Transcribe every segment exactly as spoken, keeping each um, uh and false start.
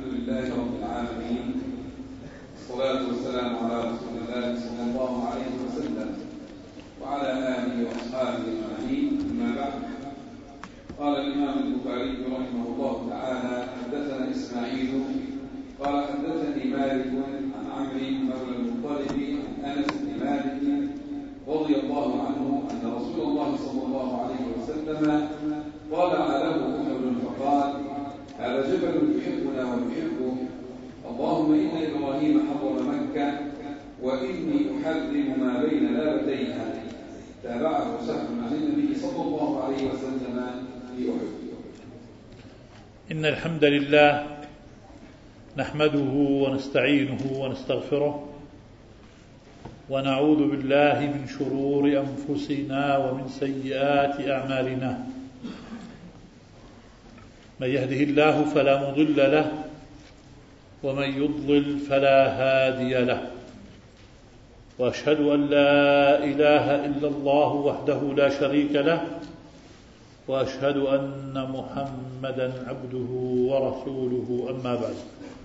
لله رب العالمين، والصلاة والسلام على رسول الله صلى الله عليه وسلم وعلى آله وأصحابه أجمعين. أما بعد، قال الإمام البخاري رحمه الله تعالى: حدثنا إسماعيل قال حدثني مالك عن عمرو مولى المطلب عن أنس بن مالك رضي الله عنه أن رسول الله صلى الله عليه وسلم طلع له أحد فقال: هذا جبل يحبنا ونحبه، اللهم إن إبراهيم حرم مكة وإني أحرم ما بين لابتيها. تابعه سهل عن النبي صلى الله عليه وسلم في أحد. إن الحمد لله نحمده ونستعينه ونستغفره ونعوذ بالله من شرور أنفسنا ومن سيئات أعمالنا. من يهده الله فلا مضل له ومن يضلل فلا هادي له، وأشهد أن لا إله إلا الله وحده لا شريك له، وأشهد أن محمدا عبده ورسوله. أما بعد،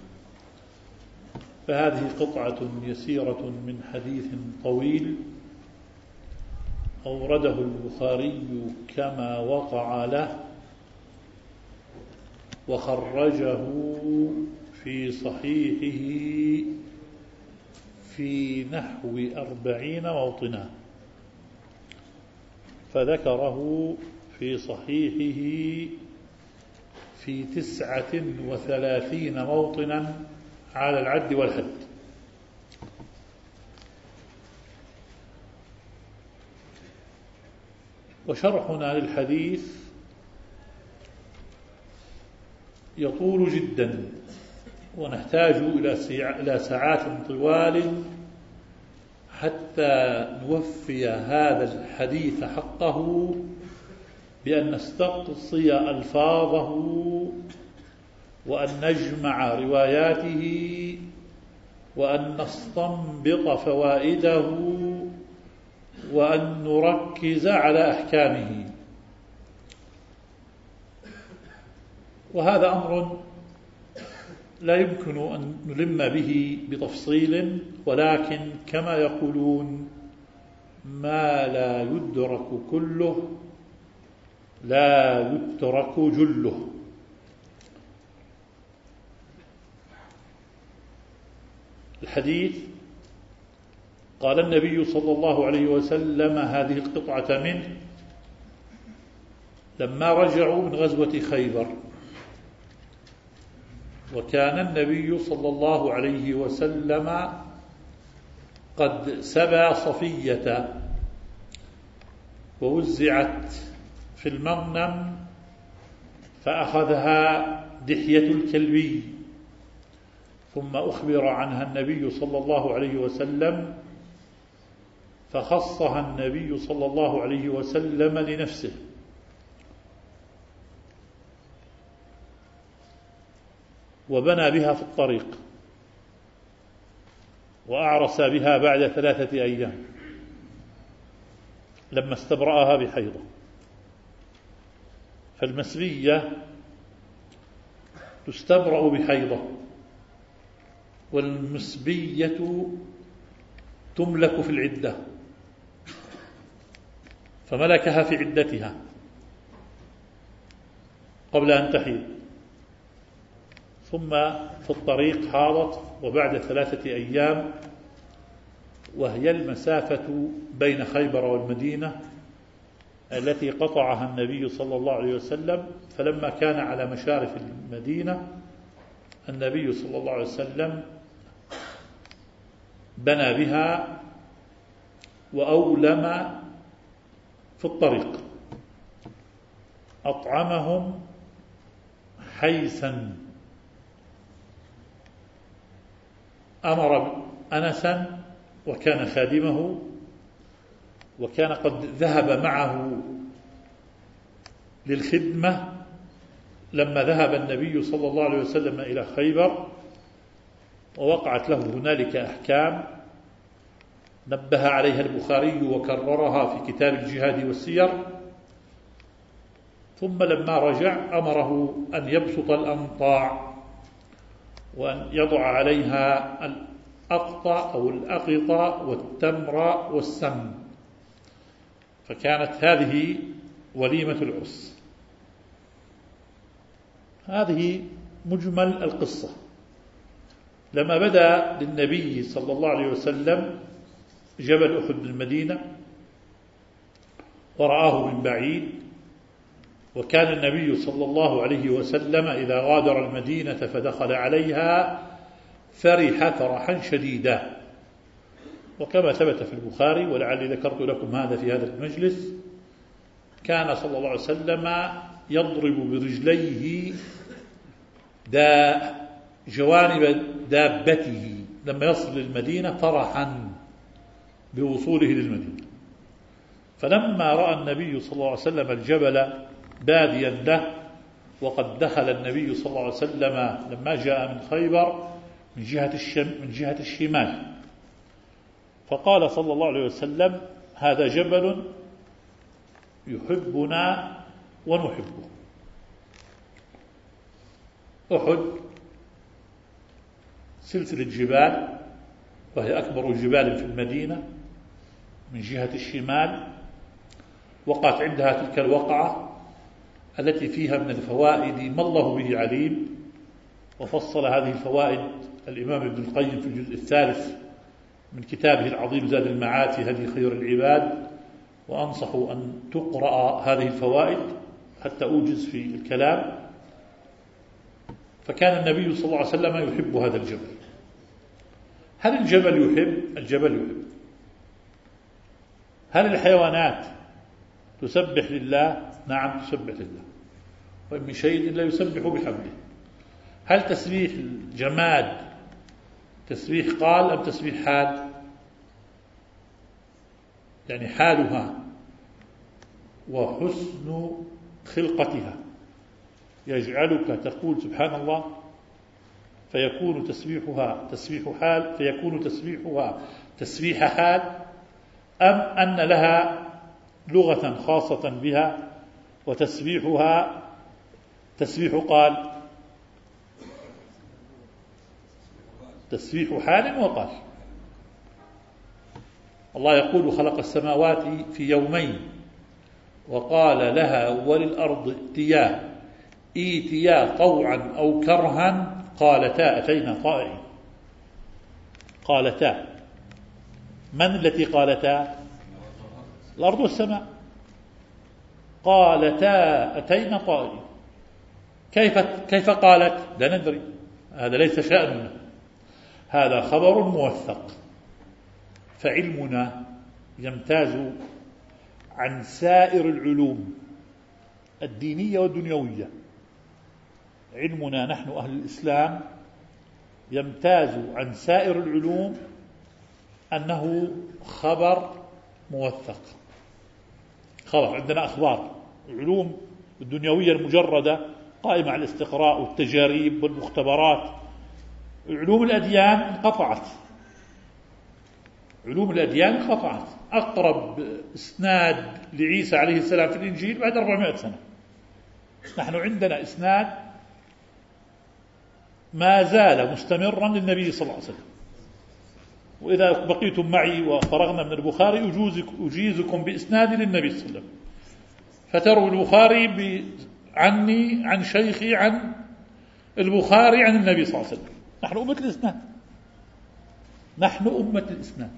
فهذه قطعة يسيرة من حديث طويل أورده البخاري كما وقع له، وخرجه في صحيحه في نحو أربعين موطنا، فذكره في صحيحه في تسعة وثلاثين موطنا على العد والحد. وشرحنا للحديث يطول جدا، ونحتاج إلى ساعات طوال حتى نوفي هذا الحديث حقه، بأن نستقصي ألفاظه وأن نجمع رواياته وأن نستنبط فوائده وأن نركز على أحكامه. وهذا أمر لا يمكن أن نلم به بتفصيل، ولكن كما يقولون: ما لا يدرك كله لا يترك جله. الحديث: قال النبي صلى الله عليه وسلم هذه القطعة منه لما رجعوا من غزوة خيبر، وكان النبي صلى الله عليه وسلم قد سبى صفية ووزعت في المغنم، فأخذها دحية الكلبي، ثم أخبر عنها النبي صلى الله عليه وسلم، فخصها النبي صلى الله عليه وسلم لنفسه، وبنى بها في الطريق، وأعرس بها بعد ثلاثة أيام لما استبرأها بحيضة. فالمسبية تستبرأ بحيضة، والمسبية تملك في العدة، فملكها في عدتها قبل أن تحيض، ثم في الطريق حاضت، وبعد ثلاثة أيام، وهي المسافة بين خيبر والمدينة التي قطعها النبي صلى الله عليه وسلم. فلما كان على مشارف المدينة، النبي صلى الله عليه وسلم بنى بها وأولم في الطريق، أطعمهم حيثا، أمر أنسا وكان خادمه، وكان قد ذهب معه للخدمة لما ذهب النبي صلى الله عليه وسلم إلى خيبر، ووقعت له هنالك أحكام نبه عليها البخاري وكررها في كتاب الجهاد والسير. ثم لما رجع أمره أن يبسط الأنطاع وأن يضع عليها الأقطع أو الأقطة والتمر والسم. فكانت هذه وليمة العرس. هذه مجمل القصة. لما بدأ للنبي صلى الله عليه وسلم جبل أحد بالمدينة ورآه من بعيد، وكان النبي صلى الله عليه وسلم إذا غادر المدينة فدخل عليها فرح فرحا شديدا، وكما ثبت في البخاري ولعلي ذكرت لكم هذا في هذا المجلس، كان صلى الله عليه وسلم يضرب برجليه دا جوانب دابته لما يصل للمدينة فرحا بوصوله للمدينة. فلما رأى النبي صلى الله عليه وسلم الجبل باديا له، وقد دخل النبي صلى الله عليه وسلم لما جاء من خيبر من جهة الشم من جهة الشمال، فقال صلى الله عليه وسلم: هذا جبل يحبنا ونحبه. أحد سلسلة جبال، وهي أكبر جبال في المدينة من جهة الشمال، وقعت عندها تلك الوقعة التي فيها من الفوائد ما الله به عليم، وفصل هذه الفوائد الإمام ابن القيم في الجزء الثالث من كتابه العظيم زاد المعاد في هدي خير العباد، وأنصح أن تقرأ هذه الفوائد حتى أوجز في الكلام. فكان النبي صلى الله عليه وسلم يحب هذا الجبل. هل الجبل يحب؟ الجبل يحب. هل الحيوانات تسبح لله؟ نعم تسبح لله، وإن من شيء إلا يسبح بحمده. هل تسبيح الجماد تسبيح قال أم تسبيح حال؟ يعني حالها وحسن خلقتها يجعلك تقول سبحان الله، فيكون تسبيحها تسبيح حال فيكون تسبيحها تسبيح حال، أم أن لها لغة خاصة بها وتسبيحها تسبيح قال؟ تسبيح حال وقال. الله يقول: خلق السماوات في يومين وقال لها وللأرض ائتيا ائتيا طوعا أو كرها قالتا أتينا طائعين. قالتا، من التي قالتا؟ الأرض والسماء. قالتا أتينا طائعين. كيف كيف قالت؟ لا ندري، هذا ليس شأننا، هذا خبر موثق. فعلمنا يمتاز عن سائر العلوم الدينية والدنيوية. علمنا نحن أهل الإسلام يمتاز عن سائر العلوم أنه خبر موثق. خبر، عندنا أخبار. العلوم الدنيوية المجردة قائمة على الاستقراء والتجارب والمختبرات. علوم الأديان انقطعت. علوم الأديان انقطعت. أقرب إسناد لعيسى عليه السلام في الإنجيل بعد أربعمائة سنة. نحن عندنا إسناد ما زال مستمرا للنبي صلى الله عليه وسلم. وإذا بقيتم معي وفرغنا من البخاري أجيزكم بإسناد للنبي صلى الله عليه وسلم، فتروا البخاري عني عن شيخي عن البخاري عن النبي صلى الله عليه وسلم. نحن أمة الإسناد، نحن أمة الإسناد.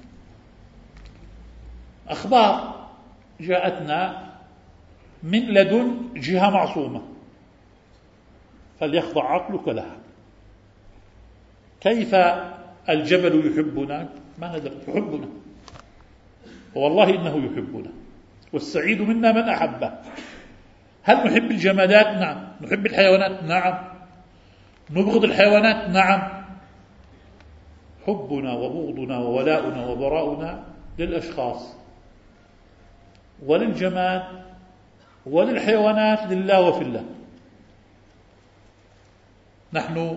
أخبار جاءتنا من لدن جهة معصومة، فليخضع عقلك لها. كيف الجبل يحبنا؟ ما ندري، يحبنا والله إنه يحبنا، والسعيد منا من أحبه. هل نحب الجمادات؟ نعم. نحب الحيوانات؟ نعم. نبغض الحيوانات؟ نعم. حبنا وبغضنا وولاؤنا وبراؤنا للأشخاص وللجماد وللحيوانات لله وفي الله. نحن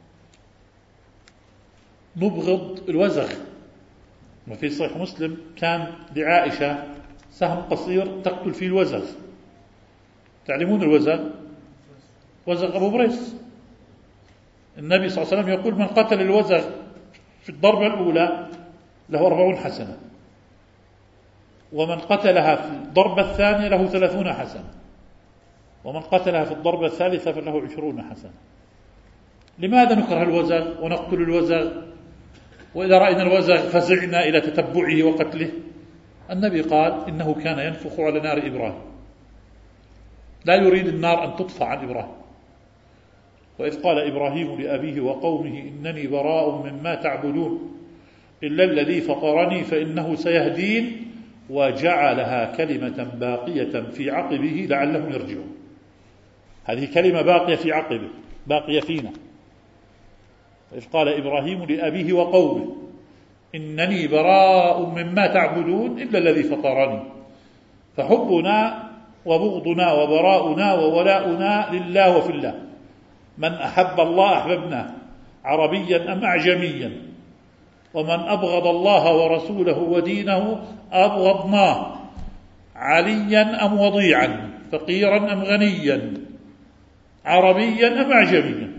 نبغض الوزغ. وفي صحيح مسلم كان لعائشة سهم قصير تقتل فيه الوزغ. تعلمون الوزغ؟ وزغ أبو بريس. النبي صلى الله عليه وسلم يقول: من قتل الوزغ في الضربة الأولى له أربعون حسنة، ومن قتلها في الضربة الثانية له ثلاثون حسنة، ومن قتلها في الضربة الثالثة فله عشرون حسنة. لماذا نكره الوزغ ونقتل الوزغ؟ وإذا رأينا الوزغ فزعنا إلى تتبعه وقتله. النبي قال: إنه كان ينفخ على نار إبراهيم، لا يريد النار أن تطفى عن إبراهيم. وإذ قال إبراهيم لأبيه وقومه: إنني براء مما تعبدون إلا الذي فطرني فإنه سيهدين، وجعلها كلمة باقية في عقبه لعلهم يرجعون. هذه كلمة باقية في عقبه، باقية فينا. وإذ قال إبراهيم لأبيه وقومه: إنني براء مما تعبدون إلا الذي فطرني. فحبنا وبغضنا وبراؤنا وولاؤنا لله وفي الله. من أحب الله أحببناه، عربيا أم أعجميا، ومن أبغض الله ورسوله ودينه أبغضناه، عليا أم وضيعا، فقيرا أم غنيا، عربيا أم أعجميا.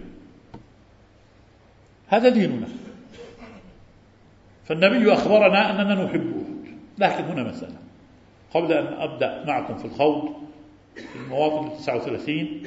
هذا ديننا. فالنبي أخبرنا أننا نحبه. لكن هنا مسألة قبل أن أبدأ معكم في الخوض في المواطن التسعة وثلاثين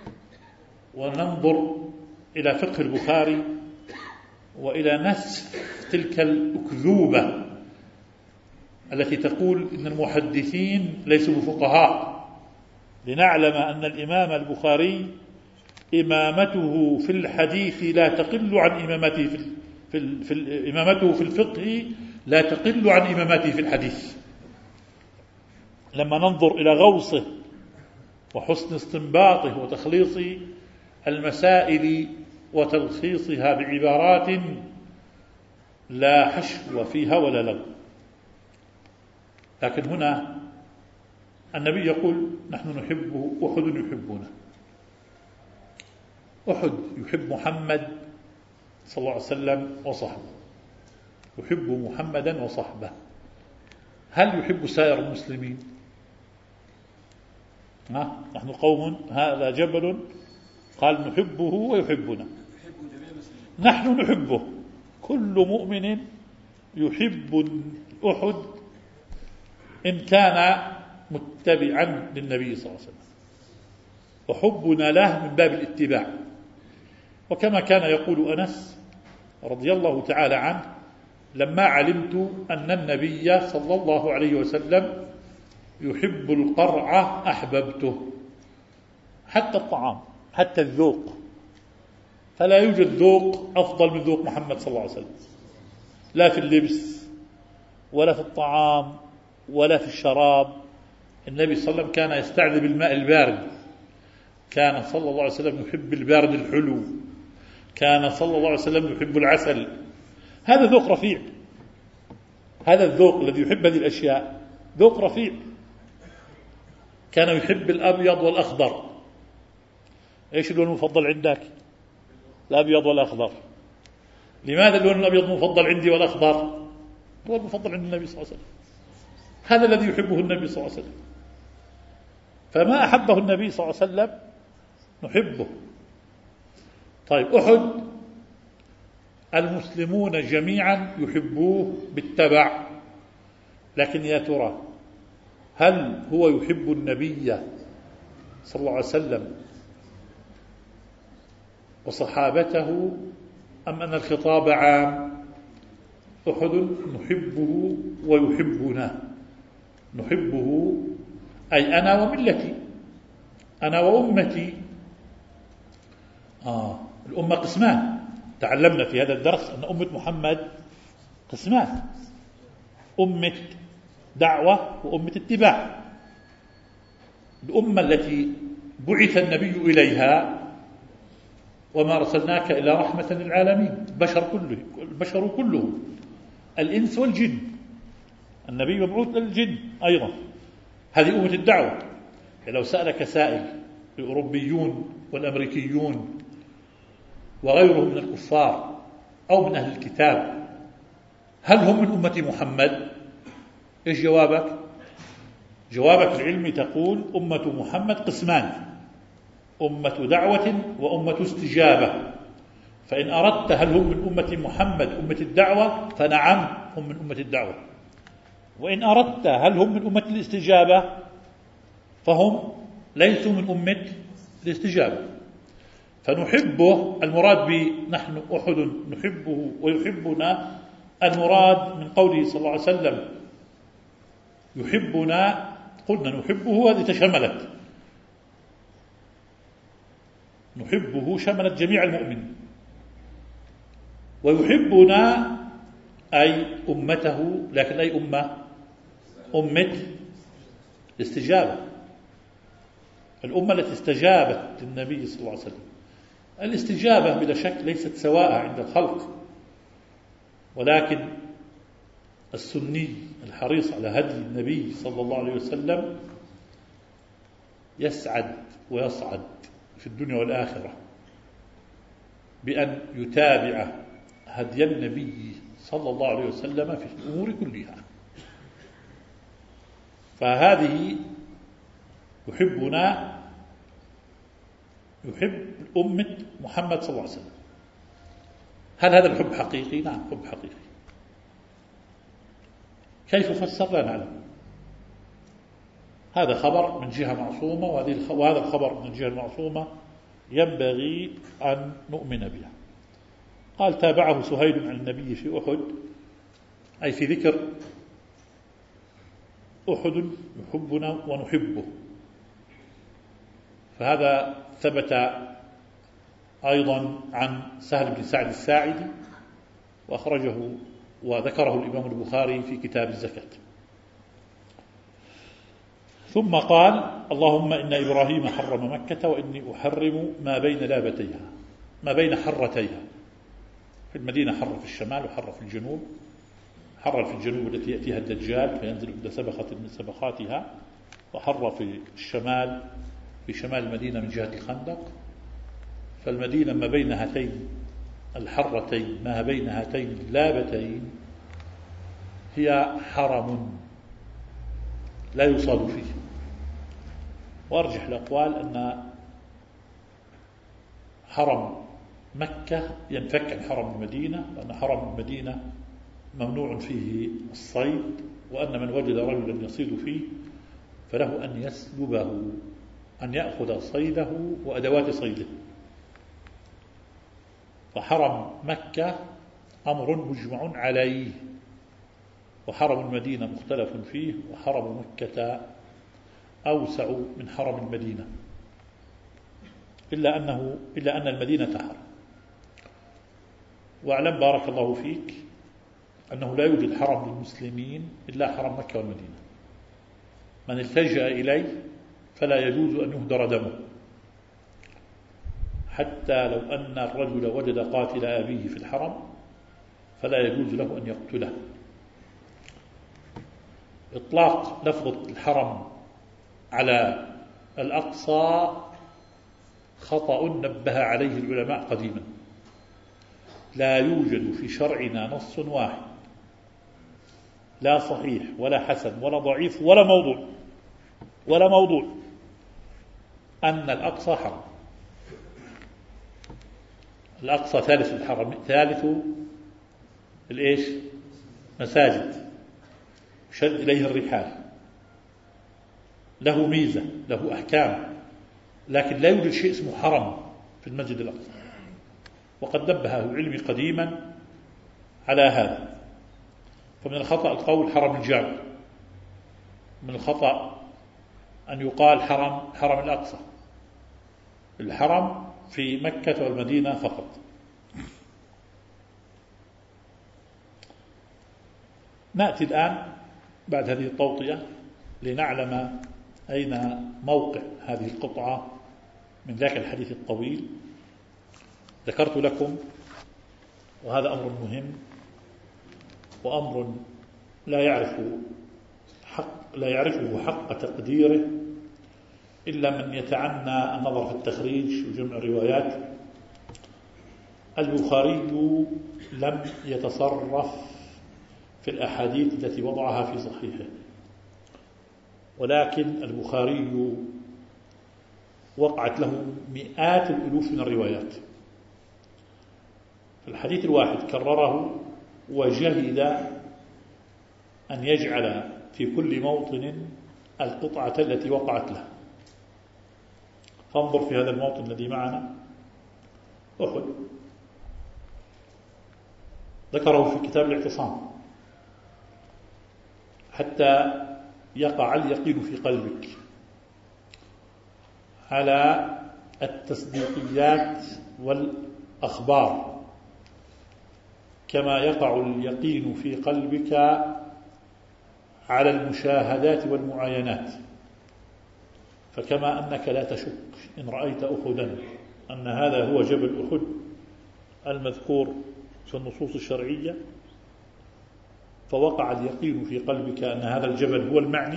وننظر إلى فقه البخاري وإلى نسف تلك الأكذوبة التي تقول إن المحدثين ليسوا بفقهاء، لنعلم أن الإمام البخاري إمامته في الحديث لا تقل عن إمامته في, في, في إمامته في الفقه لا تقل عن إمامته في الحديث. لما ننظر إلى غوصه وحسن استنباطه وتخليص المسائل وتلخيصها بعبارات لا حشو فيها ولا لغو. لكن هنا النبي يقول: نحن نحبه، أحد يحبنا. أحد يحب محمد صلى الله عليه وسلم وصحبه، يحب محمدا وصحبه. هل يحب سائر المسلمين؟ ها؟ نحن قوم هذا جبل قال نحبه ويحبنا. نحن نحبه. كل مؤمن يحب أحد إن كان متبعا للنبي صلى الله عليه وسلم، وحبنا له من باب الاتباع. وكما كان يقول أنس رضي الله تعالى عنه: لما علمت أن النبي صلى الله عليه وسلم يحب القرع أحببته. حتى الطعام، حتى الذوق، فلا يوجد ذوق أفضل من ذوق محمد صلى الله عليه وسلم، لا في اللبس ولا في الطعام ولا في الشراب. النبي صلى الله عليه وسلم كان يستعذب الماء البارد، كان صلى الله عليه وسلم يحب البارد الحلو، كان صلى الله عليه وسلم يحب العسل. هذا ذوق رفيع. هذا الذوق الذي يحب هذه الأشياء ذوق رفيع. كان يحب الأبيض والأخضر. إيش اللون المفضل عندك؟ الأبيض والأخضر. لماذا اللون الأبيض مفضل عندي والأخضر؟ هو المفضل عند النبي صلى الله عليه وسلم. هذا الذي يحبه النبي صلى الله عليه وسلم. فما أحبه النبي صلى الله عليه وسلم نحبه. طيب، أحد المسلمون جميعا يحبوه بالتبع، لكن يا ترى هل هو يحب النبي صلى الله عليه وسلم وصحابته أم أن الخطاب عام؟ أحد نحبه ويحبنا. نحبه أي أنا وملتي، أنا وأمتي. آه الأمة قسمان. تعلمنا في هذا الدرس أن أمة محمد قسمان: أمة دعوة وأمة اتباع. الأمة التي بعث النبي إليها: وما أرسلناك إلا رحمة للعالمين، بشر كله، البشر كلهم، الإنس والجن. النبي مبعوث للجن أيضا. هذه أمة الدعوة. لو سألك سائل، الأوروبيون والأمريكيون وغيرهم من الكفار أو من أهل الكتاب، هل هم من أمة محمد؟ إيش جوابك؟ جوابك العلمي تقول: أمة محمد قسمان: أمة دعوة وأمة استجابة. فإن أردت هل هم من أمة محمد أمة الدعوة فنعم هم من أمة الدعوة، وإن أردت هل هم من أمة الاستجابة فهم ليسوا من أمة الاستجابة. فنحبه المراد بنحن أحد نحبه ويحبنا، المراد من قوله صلى الله عليه وسلم يحبنا، قلنا نحبه هذه تشملت، نحبه شملت جميع المؤمنين، ويحبنا أي أمته، لكن أي أمة؟ أمة الاستجابة، الأمة التي استجابت للنبي صلى الله عليه وسلم. الاستجابة بلا شك ليست سواء عند الخلق، ولكن السني الحريص على هدي النبي صلى الله عليه وسلم يسعد ويصعد في الدنيا والآخرة بأن يتابع هدي النبي صلى الله عليه وسلم في الأمور كلها. فهذه يحبنا، يحب أمة محمد صلى الله عليه وسلم. هل هذا الحب حقيقي؟ نعم، حب حقيقي. كيف فسر؟ لا نعلم. هذا خبر من جهة معصومة، وهذا الخبر من جهة المعصومة ينبغي أن نؤمن بها. قال تابعه سهيل عن النبي في أحد، أي في ذكر أحد يحبنا ونحبه. فهذا ثبت أيضا عن سهل بن سعد الساعدي، وأخرجه وذكره الإمام البخاري في كتاب الزكاة. ثم قال اللهم إن إبراهيم حرم مكة وإني أحرم ما بين لابتيها، ما بين حرتيها. في المدينة حر في الشمال وحر في الجنوب. حر في الجنوب التي يأتيها الدجال فينزل إلى سبخة من سبخاتها، وحر في الشمال في شمال المدينة من جهة الخندق. فالمدينة ما بين هاتين الحرتين، ما بين هاتين اللابتين، هي حرم لا يصاد فيه. وأرجح الأقوال أن حرم مكة ينفك عن حرم المدينة، لأن حرم المدينة ممنوع فيه الصيد، وأن من وجد رجلا يصيد فيه فله أن يسلبه، أن يأخذ صيده وأدوات صيده. فحرم مكة أمر مجمع عليه، وحرم المدينة مختلف فيه، وحرم مكة أوسع من حرم المدينة، إلا أنه إلا أن المدينة حرم. واعلم بارك الله فيك أنه لا يوجد حرم للمسلمين إلا حرم مكة والمدينة. من التجأ إليه فلا يجوز أن يهدر دمه، حتى لو أن الرجل وجد قاتل أبيه في الحرم فلا يجوز له أن يقتله. إطلاق لفظ الحرم على الأقصى خطأ نبه عليه العلماء قديما. لا يوجد في شرعنا نص واحد، لا صحيح ولا حسن ولا ضعيف ولا موضوع ولا موضوع أن الأقصى حرم. الأقصى ثالث الحرم، ثالث الإيش؟ مساجد شد إليه الرحال، له ميزة، له أحكام، لكن لا يوجد شيء اسمه حرم في المسجد الأقصى. وقد نبه العلم قديما على هذا. فمن الخطأ القول حرم الجامع، من الخطأ أن يقال حرم حرم الأقصى. الحرم في مكة والمدينة فقط. نأتي الآن بعد هذه التوطئة لنعلم أين موقع هذه القطعة من ذاك الحديث الطويل. ذكرت لكم، وهذا أمر مهم وأمر لا يعرف حق لا يعرفه حق تقديره إلا من يتعنى النظر في التخريج وجمع الروايات. البخاري لم يتصرف في الأحاديث التي وضعها في صحيحه، ولكن البخاري وقعت له مئات الألوف من الروايات، في الحديث الواحد كرره وجهد أن يجعل في كل موطن القطعة التي وقعت له. فانظر في هذا الموطن الذي معنا أحد، ذكره في كتاب الاعتصام: حتى يقع اليقين في قلبك على التصديقيات والأخبار، كما يقع اليقين في قلبك على المشاهدات والمعاينات. فكما أنك لا تشك إن رأيت أحدا أن هذا هو جبل أحد المذكور في النصوص الشرعية، فوقع اليقين في قلبك أن هذا الجبل هو المعني،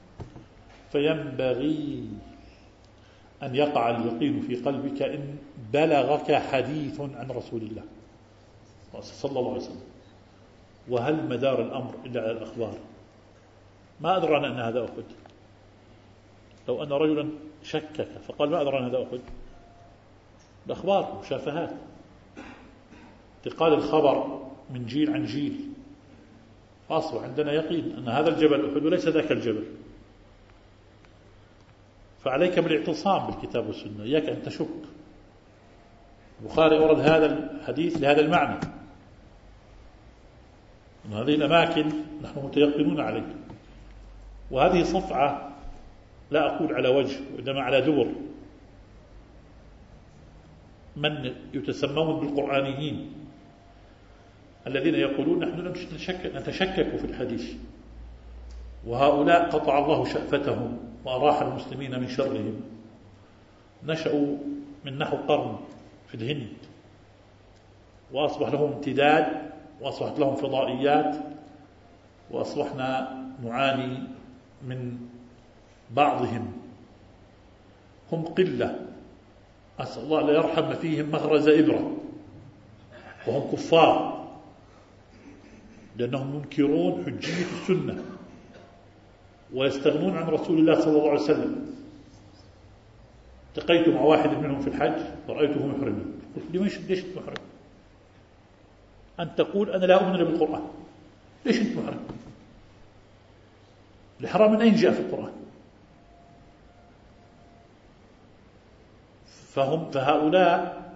فينبغي أن يقع اليقين في قلبك إن بلغك حديث عن رسول الله صلى الله عليه وسلم. وهل مدار الأمر إلا على الأخبار؟ ما أدرى أن هذا أحد. لو أن رجلا شكك فقال ما أدرى أن هذا أحد، الأخبار مشافهات، انتقال الخبر من جيل عن جيل، فأصبح عندنا يقين أن هذا الجبل أحد وليس ذاك الجبل. فعليك بالاعتصام بالكتاب والسنة، إياك أن تشك. البخاري أورد هذا الحديث لهذا المعنى، أن هذه الأماكن نحن متيقنون عليها. وهذه صفعة لا أقول على وجه وإنما على دبر من يتسمون بالقرآنيين الذين يقولون نحن نتشكك, نتشكك في الحديث، وهؤلاء قطع الله شأفتهم وأراح المسلمين من شرهم. نشأوا من نحو قرن في الهند، وأصبح لهم امتداد، وأصبحت لهم فضائيات، وأصبحنا نعاني من بعضهم. هم قلة، أسأل الله لا يرحم فيهم مغرز إبرة، وهم كفار لأنهم ينكرون حجية السنة ويستغنون عن رسول الله صلى الله عليه وسلم. التقيت مع واحد منهم في الحج ورأيته محرما، قلت ليش ليش أنت محرم؟ أن تقول أنا لا أؤمن بالقرآن، ليش أنت محرم؟ الحرام من أين جاء في القرآن؟ فهم فهؤلاء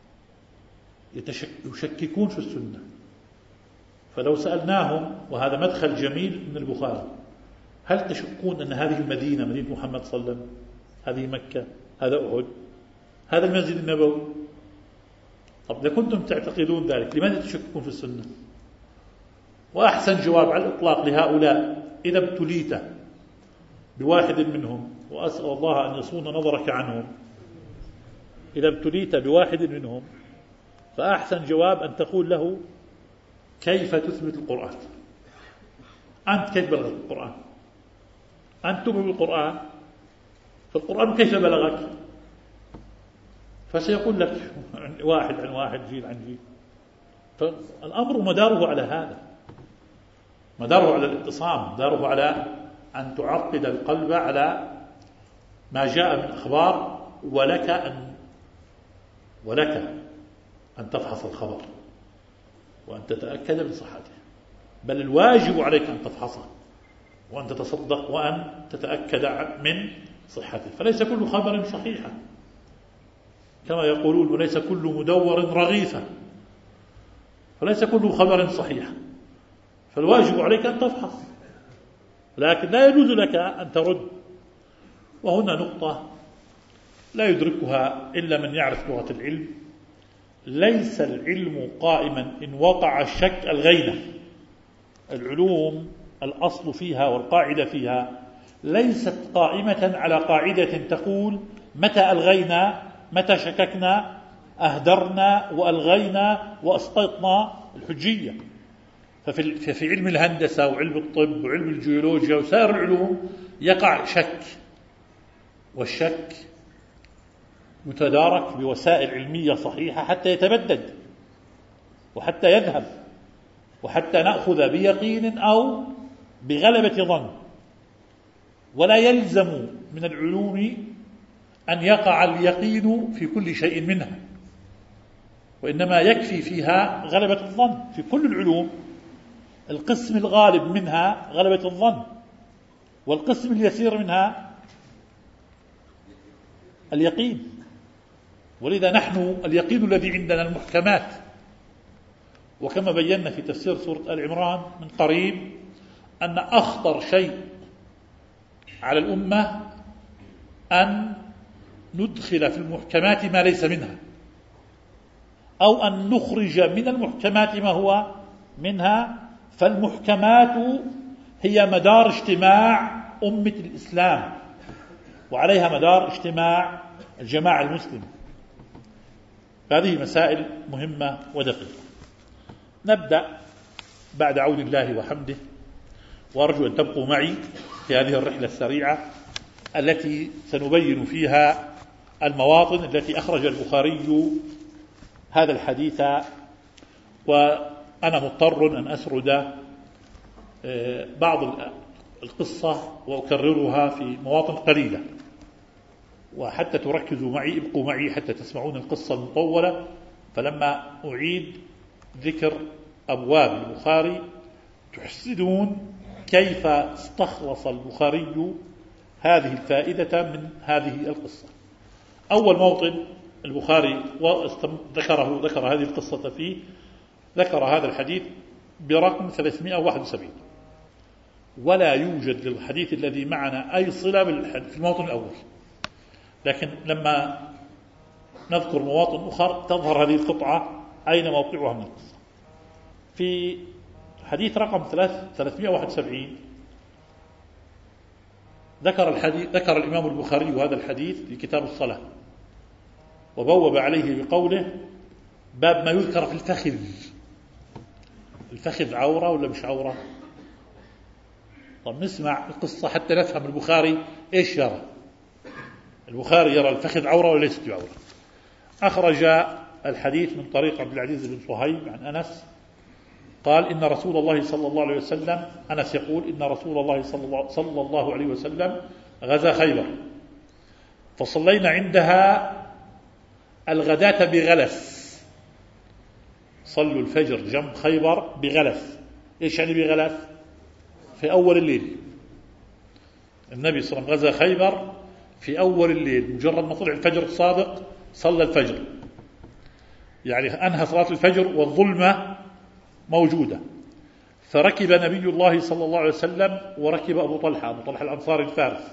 يشككون في السنة. فلو سألناهم، وهذا مدخل جميل من البخاري: هل تشكون أن هذه المدينة مدينة محمد صلى الله عليه وسلم، هذه مكة، هذا أحد، هذا المسجد النبوي؟ طب إذا كنتم تعتقدون ذلك لماذا تشككون في السنة؟ وأحسن جواب على الإطلاق لهؤلاء: إذا ابتليت بواحد منهم، وأسأل الله أن يصون نظرك عنهم، إذا ابتليت بواحد منهم فأحسن جواب أن تقول له: كيف تثبت القرآن؟ أنت كيف بلغت القرآن؟ أنت تؤمن بالقرآن، فالقرآن كيف بلغك؟ فسيقول لك واحد عن واحد، جيل عن جيل. فالأمر مداره على هذا، مداره على الاتصام، مداره على أن تعقد القلب على ما جاء من أخبار، ولك أن ولك أن تفحص الخبر وأن تتأكد من صحته، بل الواجب عليك أن تفحصه وأن تتصدق وأن تتأكد من صحته. فليس كل خبر صحيحا كما يقولون، وليس كل مدور رغيفا، فليس كل خبر صحيحا. فالواجب عليك أن تفحص، لكن لا يجوز لك أن ترد. وهنا نقطة لا يدركها إلا من يعرف لغة العلم: ليس العلم قائما إن وقع الشك الغينة. العلوم الأصل فيها والقاعدة فيها ليست قائمة على قاعدة تقول متى ألغينا، متى شككنا، أهدرنا وألغينا وأسقطنا الحجية. ففي ففي علم الهندسة وعلم الطب وعلم الجيولوجيا وسائر العلوم يقع شك، والشك يتدارك بوسائل علمية صحيحة حتى يتبدد وحتى يذهب وحتى نأخذ بيقين أو بغلبة ظن. ولا يلزم من العلوم أن يقع اليقين في كل شيء منها، وإنما يكفي فيها غلبة الظن. في كل العلوم القسم الغالب منها غلبة الظن، والقسم اليسير منها اليقين. ولذا نحن اليقين الذي عندنا المحكمات، وكما بينا في تفسير سورة آل عمران من قريب أن أخطر شيء على الأمة أن ندخل في المحكمات ما ليس منها، أو أن نخرج من المحكمات ما هو منها. فالمحكمات هي مدار اجتماع أمة الإسلام، وعليها مدار اجتماع الجماعة المسلمة. هذه مسائل مهمة ودقيقة. نبدأ بعد عون الله وحمده، وأرجو أن تبقوا معي في هذه الرحلة السريعة التي سنبين فيها المواطن التي أخرج البخاري هذا الحديث. وأنا مضطر أن أسرد بعض القصة وأكررها في مواطن قليلة، وحتى تركزوا معي ابقوا معي حتى تسمعون القصة المطولة. فلما أعيد ذكر أبواب البخاري تحسدون كيف استخلص البخاري هذه الفائدة من هذه القصة. أول موطن البخاري ذكره ذكر هذه القصة فيه، ذكر هذا الحديث برقم ثلاثمائة وواحد وسبعين، ولا يوجد للحديث الذي معنا أي صلة في الموطن الأول. لكن لما نذكر مواطن أخرى تظهر هذه القطعة أين موقعها من القصة. في حديث رقم ثلاثمائة وواحد وسبعين ذكر الحديث ذكر الإمام البخاري هذا الحديث في كتاب الصلاة، وبوب عليه بقوله: باب ما يذكر في الفخذ. الفخذ عورة ولا مش عورة؟ طب نسمع القصة حتى نفهم البخاري إيش يرى. البخاري يرى الفخذ عورة ولا ليست عورة؟ أخرج الحديث من طريق عبد العزيز بن صهيب عن أنس قال: إن رسول الله صلى الله عليه وسلم، أنس يقول إن رسول الله صلى الله عليه وسلم غزا خيبر، فصلينا عندها الغداة بغلس. صلوا الفجر جنب خيبر بغلس. إيش يعني بغلس؟ في أول الليل. النبي صلى الله عليه وسلم غزا خيبر في أول الليل، مجرد ما طلع الفجر الصادق صلى الفجر، يعني أنهى صلاة الفجر والظلمة موجودة. فركب نبي الله صلى الله عليه وسلم وركب أبو طلحة أبو طلحة الأنصاري الفارس،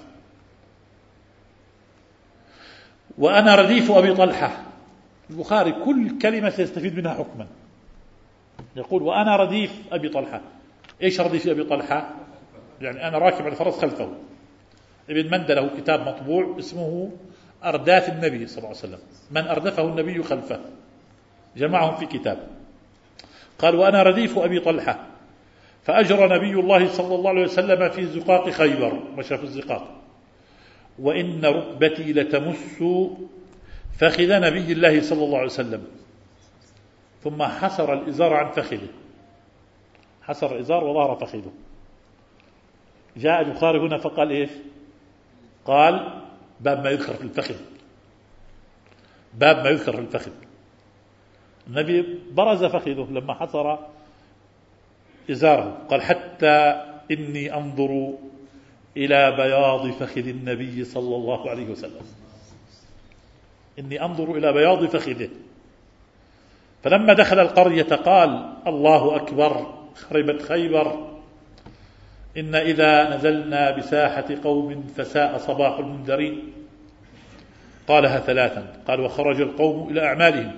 وأنا رديف أبي طلحة. البخاري كل كلمة سيستفيد منها حكما. يقول: وأنا رديف أبي طلحة. إيش رديف أبي طلحة؟ يعني أنا راكب على الفرس خلفه. ابن مندة له كتاب مطبوع اسمه أرداف النبي صلى الله عليه وسلم، من أردفه النبي خلفه، جمعهم في كتاب. قال: وأنا رديف أبي طلحة، فأجرى نبي الله صلى الله عليه وسلم في زقاق خيبر، مشى في الزقاق، وإن ركبتي لتمس فخذ نبي الله صلى الله عليه وسلم، ثم حسر الإزار عن فخذه، حسر الإزار وظهر فخذه. جاء البخاري هنا فقال إيش؟ قال: باب ما يذكر في الفخذ، باب ما يذكر في الفخذ. النبي برز فخذه لما حسر إزاره، قال: حتى إني أنظر إلى بياض فخذ النبي صلى الله عليه وسلم، إني أنظر إلى بياض فخذه. فلما دخل القرية قال: الله أكبر، خربت خيبر، إن إذا نزلنا بساحة قوم فساء صباح المنذرين. قالها ثلاثا. قال: وخرج القوم إلى أعمالهم،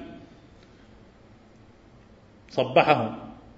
صبحهم.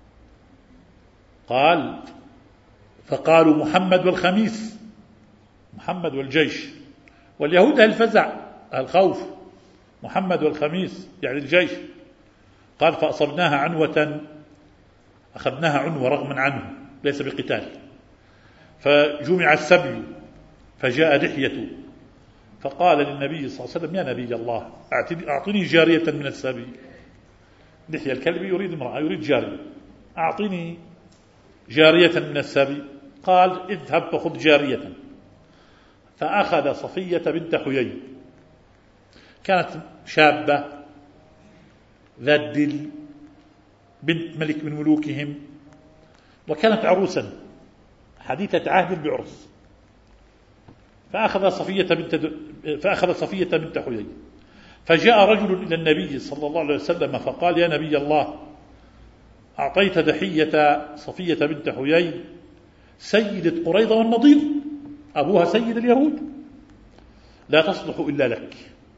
قال: فقالوا محمد والخميس، محمد والجيش، واليهود الفزع الخوف، محمد والخميس يعني الجيش. قال: فأصبناها عنوة، أخذناها عنوة رغما عنه ليس بقتال. فجمع السبي فجاء دحية فقال للنبي صلى الله عليه وسلم: يا نبي الله، أعطني جارية من السبي. دحية الكلب يريد امرأة، يريد جارية، أعطني جارية من السبي. قال: اذهب فخذ جارية. فأخذ صفية بنت حيي، كانت شابة ذات دل بنت ملك من ملوكهم، وكانت عروسا حديثة عهد بعرس. فأخذ صفية بنت فأخذ صفية بنت حيي، فجاء رجل إلى النبي صلى الله عليه وسلم فقال: يا نبي الله، أعطيت دحية صفية بنت حيي سيدة قريظة والنضير، أبوها سيد اليهود، لا تصلح إلا لك.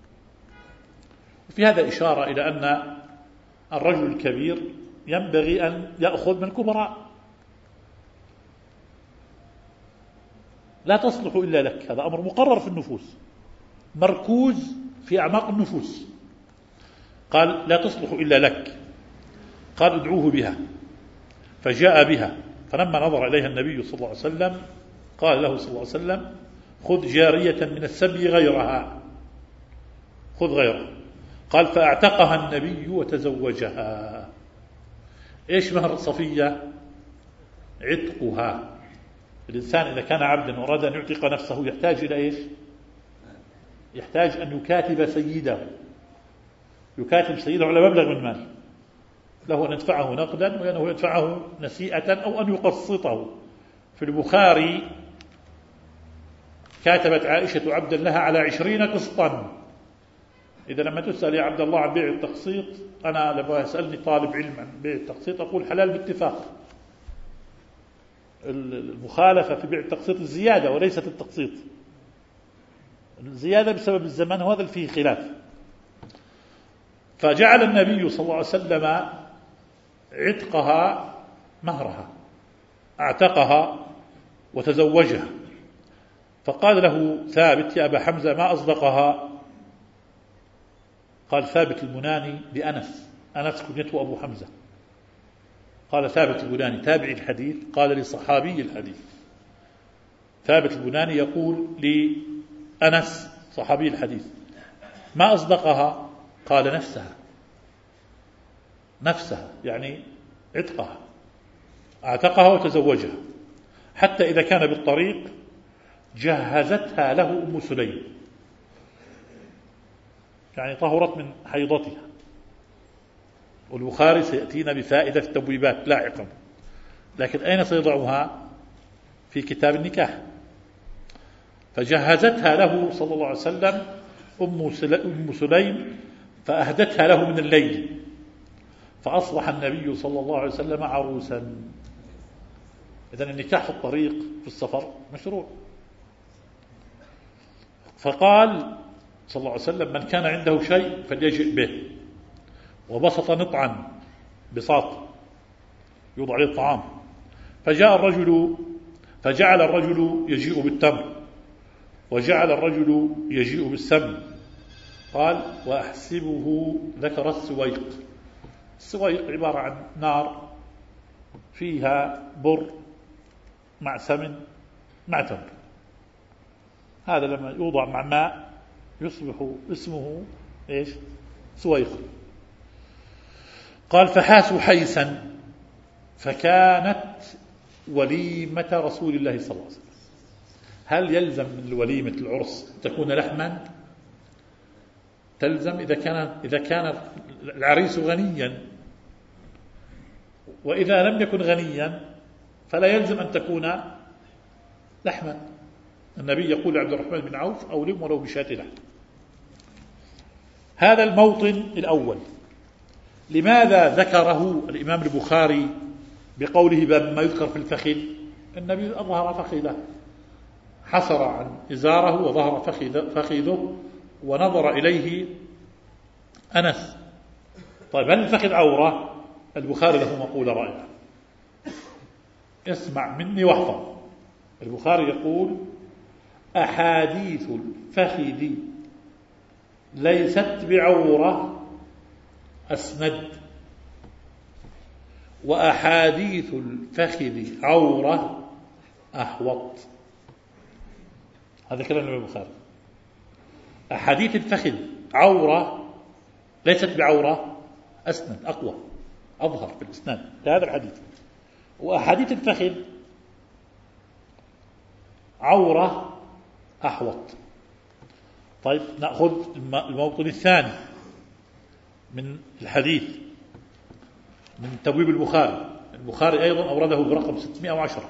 وفي هذا إشارة إلى أن الرجل الكبير ينبغي أن يأخذ من الكبراء، لا تصلح إلا لك، هذا أمر مقرر في النفوس، مركوز في أعماق النفوس. قال: لا تصلح إلا لك. قال: ادعوه بها. فجاء بها، فلما نظر إليها النبي صلى الله عليه وسلم قال له صلى الله عليه وسلم: خذ جارية من السبي غيرها، خذ غيرها. قال: فأعتقها النبي وتزوجها. إيش مهر صفية؟ عتقها. الإنسان إذا كان عبدا وأراد أن يعتق نفسه يحتاج إلى إيش؟ يحتاج أن يكاتب سيده، يكاتب سيده على مبلغ من مال، له أن يدفعه نقدا وأنه يدفعه نسيئة أو أن يقسطه. في البخاري كاتبت عائشة عبدا لها على عشرين قسطا. إذا لما تسأل يا عبد الله عن بيع التقسيط، أنا لما يسألني طالب علم عن بيع التقسيط أقول حلال باتفاق. المخالفة في بيع التقسيط الزيادة وليست التقسيط، الزيادة بسبب الزمان، وهذا فيه خلاف. فجعل النبي صلى الله عليه وسلم عتقها مهرها، اعتقها وتزوجها. فقال له ثابت: يا أبا حمزة، ما أصدقها؟ قال ثابت البناني بأنس، أنس كنيته أبو حمزة. قال ثابت البناني تابعي الحديث قال لصحابي الحديث. ثابت البناني يقول لأنس صحابي الحديث: ما أصدقها؟ قال نفسها، نفسها يعني عتقها، اعتقها وتزوجها، حتى إذا كان بالطريق جهزتها له أم سليم، يعني طهرت من حيضتها. والبخاري سيأتينا بفائدة في التبويبات لاحقا، لكن أين سيضعها؟ في كتاب النكاح. فجهزتها له صلى الله عليه وسلم أم سليم، فأهدتها له من الليل، فأصبح النبي صلى الله عليه وسلم عروسا. إذن النكاح في الطريق في السفر مشروع. فقال صلى الله عليه وسلم: من كان عنده شيء فليجئ به. وبسط نطعا، بساط يوضع عليه الطعام. فجاء الرجل فجعل الرجل يجيء بالتمر، وجعل الرجل يجيء بالسمن. قال: وأحسبه ذكر السويق. السويق عبارة عن نار فيها بر مع سمن مع تمر، هذا لما يوضع مع ماء يصبح اسمه إيش؟ سويق. قال: فحاسوا حيسا، فكانت وليمة رسول الله صلى الله عليه وسلم. هل يلزم من وليمة العرس تكون لحما؟ تلزم إذا كان إذا كان العريس غنيا، وإذا لم يكن غنيا فلا يلزم أن تكون لحما. النبي يقول لعبد الرحمن بن عوف: أولم ولو بشاة لحم. هذا الموطن الأول. لماذا ذكره الإمام البخاري بقوله باب ما يذكر في الفخذ؟ النبي أظهر فخذه، حسر عن إزاره وظهر فخذه ونظر إليه أنس. طيب هل الفخذ عورة؟ البخاري له مقولة رائعة، اسمع مني واحفظ. البخاري يقول: أحاديث الفخذ ليست بعورة أسند، وأحاديث الفخذ عورة أحوط. هذا كلام البخاري. أحاديث الفخذ عورة ليست بعورة أسند، أقوى أظهر في الإسناد هذا الحديث. وأحاديث الفخذ عورة أحوط. طيب نأخذ الموطن الثاني. من الحديث من تبويب البخاري. البخاري أيضا أورده برقم ستمائة وعشرة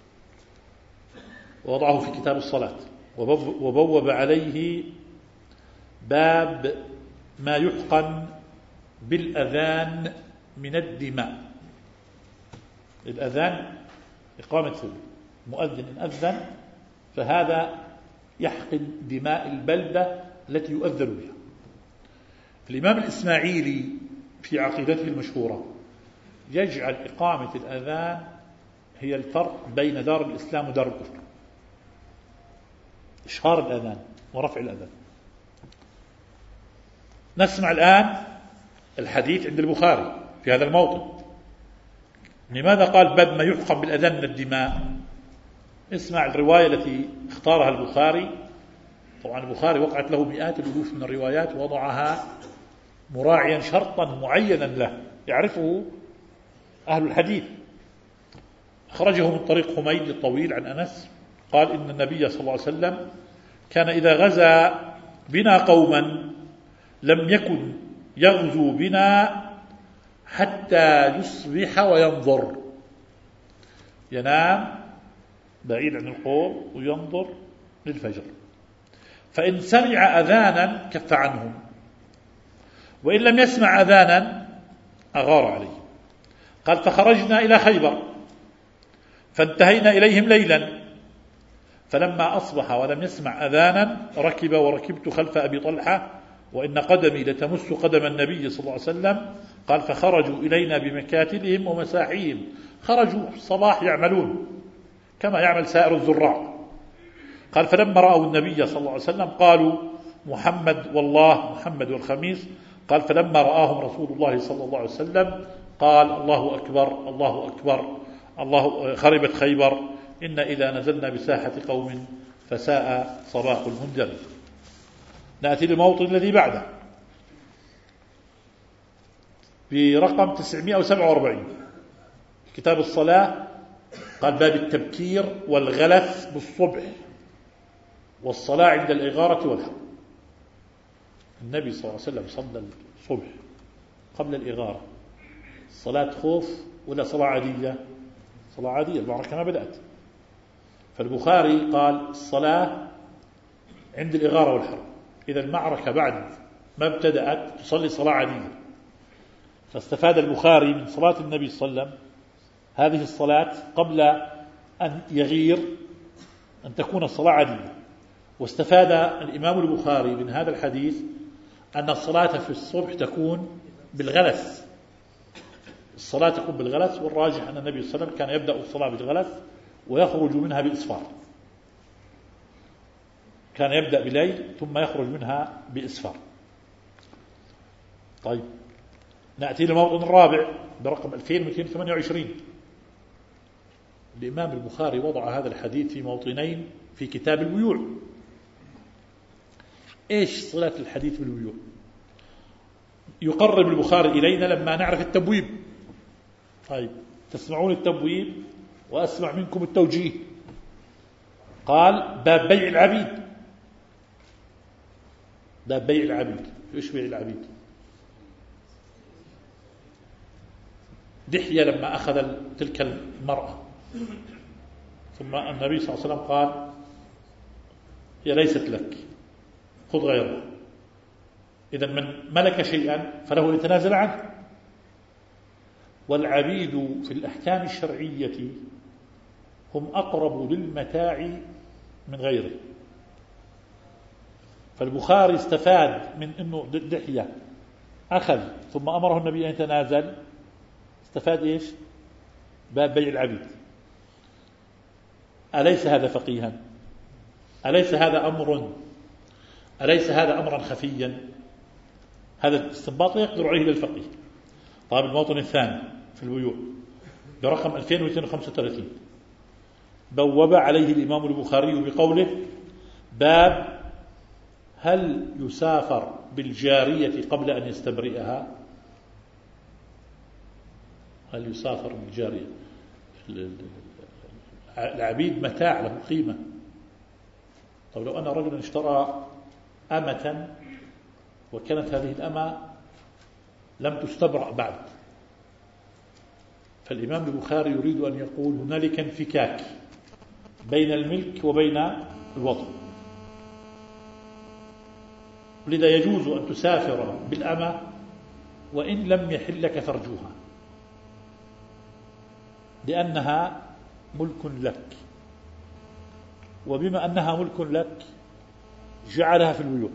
ووضعه في كتاب الصلاة، وبوب عليه باب ما يحقن بالأذان من الدماء. الأذان إقامة المؤذن إن أذن فهذا يحقن دماء البلدة التي يؤذن بها. الإمام الإسماعيلي في عقيدته المشهورة يجعل إقامة الأذان هي الفرق بين دار الإسلام ودار الكفر، إشهار الأذان ورفع الأذان. نسمع الآن الحديث عند البخاري في هذا الموطن. لماذا قال باب ما يحقن بالأذان من الدماء؟ اسمع الرواية التي اختارها البخاري. طبعا البخاري وقعت له مئات الألوف من الروايات، وضعها مراعيا شرطا معينا له يعرفه أهل الحديث. أخرجه من طريق حميد الطويل عن أنس قال إن النبي صلى الله عليه وسلم كان إذا غزا بنا قوما لم يكن يغزو بنا حتى يصبح وينظر، ينام بعيد عن القوم وينظر للفجر، فإن سمع أذانا كف عنهم، وإن لم يسمع أذانا أغار عليه. قال فخرجنا إلى خيبر فانتهينا إليهم ليلا، فلما أصبح ولم يسمع أذانا ركب وركبت خلف أبي طلحة وإن قدمي لتمس قدم النبي صلى الله عليه وسلم. قال فخرجوا إلينا بمكاتلهم ومساحيهم، خرجوا الصباح يعملون كما يعمل سائر الزراع. قال فلما رأوا النبي صلى الله عليه وسلم قالوا محمد والله محمد والخميس. قال فلما رآهم رسول الله صلى الله عليه وسلم قال الله أكبر الله أكبر الله خربت خيبر، إن إذا نزلنا بساحة قوم فساء صباح المنذرين. نأتي للموطن الذي بعده برقم تسعمائة وسبعة وأربعين كتاب الصلاة. قال باب التبكير والغلس بالصبح والصلاة عند الإغارة والحر. النبي صلى الله عليه وسلم صلى الصبح قبل الإغارة، صلاة خوف ولا صلاة عادية؟ صلاة عادية، المعركة ما بدأت. فالبخاري قال الصلاة عند الإغارة والحرب، إذا المعركة بعد ما ابتدأت تصلي صلاة عادية. فاستفاد البخاري من صلاة النبي صلى الله عليه وسلم هذه الصلاة قبل أن يغير أن تكون الصلاة عادية. واستفاد الإمام البخاري من هذا الحديث أن الصلاة في الصبح تكون بالغلس، الصلاة تكون بالغلس، والراجح أن النبي صلى الله عليه وسلم كان يبدأ الصلاة بالغلس ويخرج منها بإسفار، كان يبدأ بليل ثم يخرج منها بإسفار. طيب نأتي للموطن الرابع برقم ألفين ومئتين وثمانية وعشرين. الإمام البخاري وضع هذا الحديث في موطنين في كتاب البيوع. إيش صلة الحديث بالبيوع؟ يقرب البخاري إلينا لما نعرف التبويب. طيب تسمعون التبويب وأسمع منكم التوجيه. قال باب بيع العبيد. باب بيع العبيد. إيش بيع العبيد؟ دحية لما أخذ تلك المرأة ثم النبي صلى الله عليه وسلم قال هي ليست لك، خذ غيرها. إذا من ملك شيئا فله أن يتنازل عنه. والعبيد في الأحكام الشرعية هم أقرب للمتاع من غيره. فالبخاري استفاد من أنه دحية أخذ ثم أمره النبي أن يتنازل، استفاد إيش؟ باب بيع العبيد. أليس هذا فقيها؟ أليس هذا أمر أليس هذا أمرا خفيا؟ هذا الاستنباط لا يقدر عليه للفقيه. طيب الموطن الثاني في البيوع برقم ألفين ومئتين وخمسة وثلاثين بوب عليه الإمام البخاري بقوله باب هل يسافر بالجارية قبل أن يستبرئها؟ هل يسافر بالجارية؟ العبيد متاع له قيمة. طب لو أن رجلا اشترى أمة وكانت هذه الأمة لم تستبرأ بعد. فالإمام البخاري يريد أن يقول هنالك انفكاك بين الملك وبين الوطن، لذا يجوز أن تسافر بالأمة وإن لم يحل لك فرجها، لأنها ملك لك، وبما أنها ملك لك جعلها في البيوع.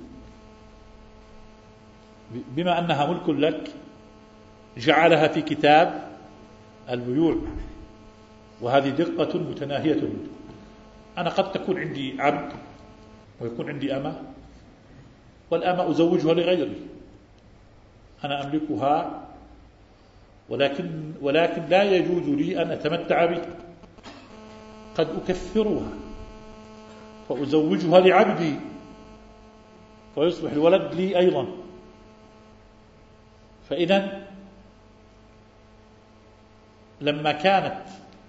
بما أنها ملك لك جعلها في كتاب البيوع، وهذه دقة متناهية. أنا قد تكون عندي عبد ويكون عندي أمة، والأمة أزوجها لغيري، أنا أملكها، ولكن ولكن لا يجوز لي أن أتمتع بها، قد أكثرها فأزوجها لعبدي ويصبح الولد لي أيضا. فإذا لما كانت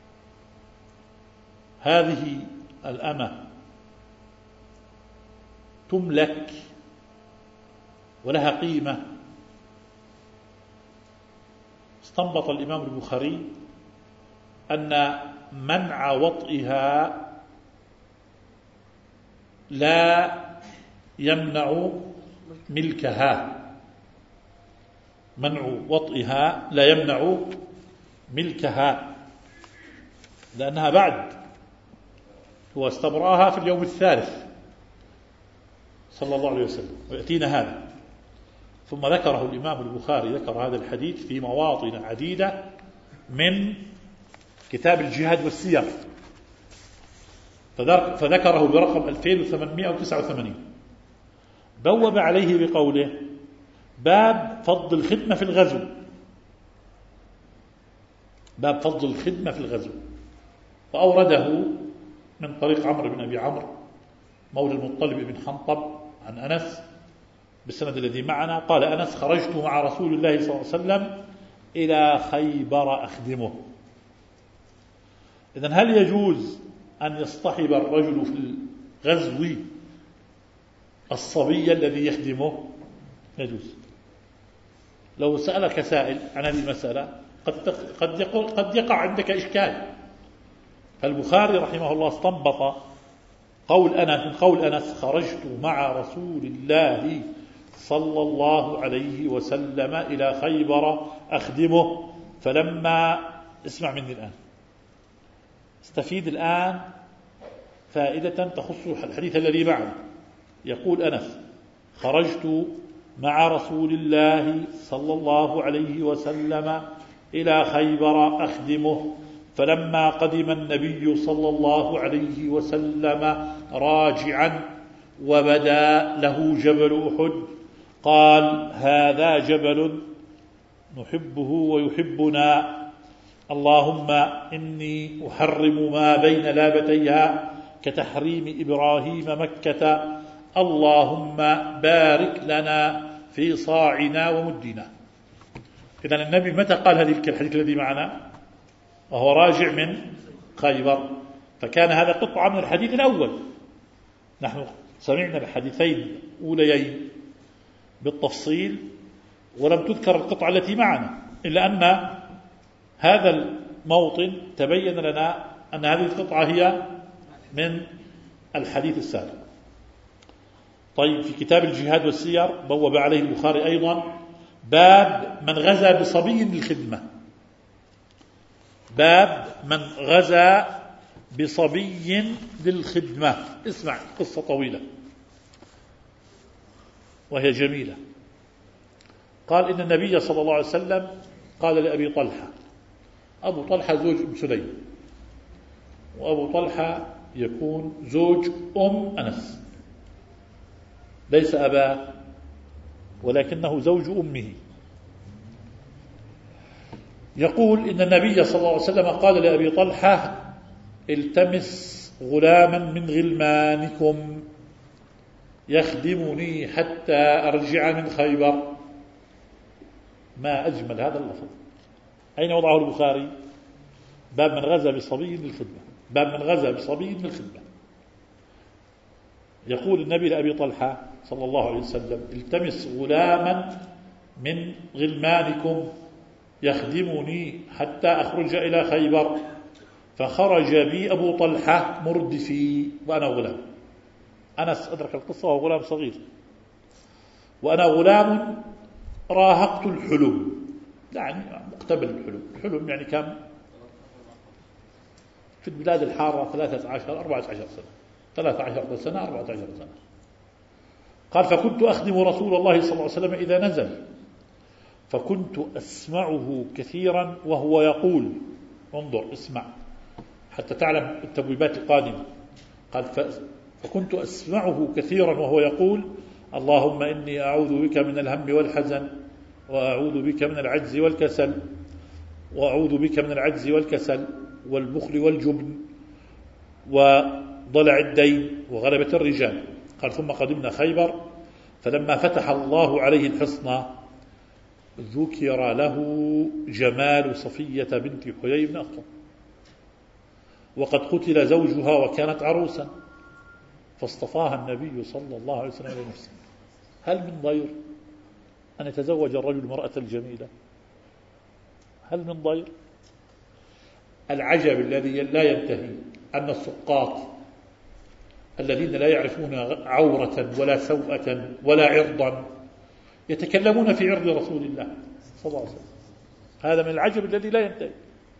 هذه الأمة تملك ولها قيمة، استنبط الإمام البخاري أن منع وطئها لا يمنع ملكها، منع وطئها لا يمنع ملكها، لأنها بعد هو استبرأها في اليوم الثالث صلى الله عليه وسلم، ويأتينا هذا. ثم ذكره الإمام البخاري ذكر هذا الحديث في مواطن عديدة من كتاب الجهاد والسير، فذكره برقم ألفين وثمانمائة وتسعة وثمانين، بوب عليه بقوله باب فضل الخدمة في الغزو، باب فضل الخدمة في الغزو، وأورده من طريق عمرو بن أبي عمرو مولى المطلب بن حنطب عن أنس بالسند الذي معنا. قال أنس: خرجت مع رسول الله صلى الله عليه وسلم إلى خيبر أخدمه. إذن هل يجوز أن يصطحب الرجل في الغزو الصبي الذي يخدمه؟ يجوز. لو سألك سائل عن هذه المسألة قد قد يقول قد يقع عندك إشكال. فالبخاري رحمه الله استنبط قول أنس من قول أنس: خرجت مع رسول الله صلى الله عليه وسلم إلى خيبر أخدمه. فلما اسمع مني الآن، استفيد الآن فائدة تخص الحديث الذي معنا. يقول أنس: خرجت مع رسول الله صلى الله عليه وسلم إلى خيبر أخدمه، فلما قدم النبي صلى الله عليه وسلم راجعا وبدا له جبل أحد قال: هذا جبل نحبه ويحبنا، اللهم إني أحرم ما بين لابتيها كتحريم إبراهيم مكة، اللهم بارك لنا في صاعنا ومدنا. إذن النبي متى قال هذه الحديث الذي معنا؟ وهو راجع من خيبر، فكان هذا قطعة من الحديث الأول. نحن سمعنا الحديثين أوليين بالتفصيل ولم تذكر القطعة التي معنا، إلا أن هذا الموطن تبين لنا أن هذه القطعة هي من الحديث السابق. طيب، في كتاب الجهاد والسير بوب عليه البخاري أيضا باب من غزا بصبي للخدمة، باب من غزا بصبي للخدمة. اسمع، قصة طويلة وهي جميلة. قال إن النبي صلى الله عليه وسلم قال لأبي طلحة، أبو طلحة زوج أم سليم، وأبو طلحة يكون زوج أم أنس، ليس أباه ولكنه زوج أمه. يقول إن النبي صلى الله عليه وسلم قال لأبي طلحة: التمس غلاما من غلمانكم يخدمني حتى أرجع من خيبر. ما أجمل هذا اللفظ. أين وضعه البخاري؟ باب من غزا بصبي للخدمة، باب من غزا بصبي للخدمة. يقول النبي لأبي طلحة صلى الله عليه وسلم: التمس غلاما من غلمانكم يخدمني حتى أخرج إلى خيبر، فخرج بي أبو طلحة مردفي وأنا غلام. أنس أدرك القصة وهو غلام صغير، وأنا غلام راهقت الحلم، يعني مقتبل الحلم. الحلم يعني كم في البلاد الحارة؟ ثلاثة عشر أربعة عشر سنة، ثلاثة عشر سنة أربعة عشر سنة. قال فكنت أخدم رسول الله صلى الله عليه وسلم إذا نزل، فكنت أسمعه كثيرا وهو يقول، انظر اسمع حتى تعلم التبويبات القادمة. قال فكنت أسمعه كثيرا وهو يقول اللهم إني أعوذ بك من الهم والحزن، وأعوذ بك من العجز والكسل، وأعوذ بك من العجز والكسل والبخل والجبن وضلع الدين وغلبة الرجال. قال ثم قدمنا خيبر، فلما فتح الله عليه الحصن ذكر له جمال صفية بنت حيي بن أخطب، وقد قتل زوجها وكانت عروسا، فاصطفاها النبي صلى الله عليه وسلم لنفسه. هل من ضير أن يتزوج الرجل المرأة الجميلة؟ هل من ضير؟ العجب الذي لا ينتهي أن السقاط الذين لا يعرفون عورة ولا سوءة ولا عرضا يتكلمون في عرض رسول الله صلى الله عليه وسلم. هذا من العجب الذي لا ينتهي.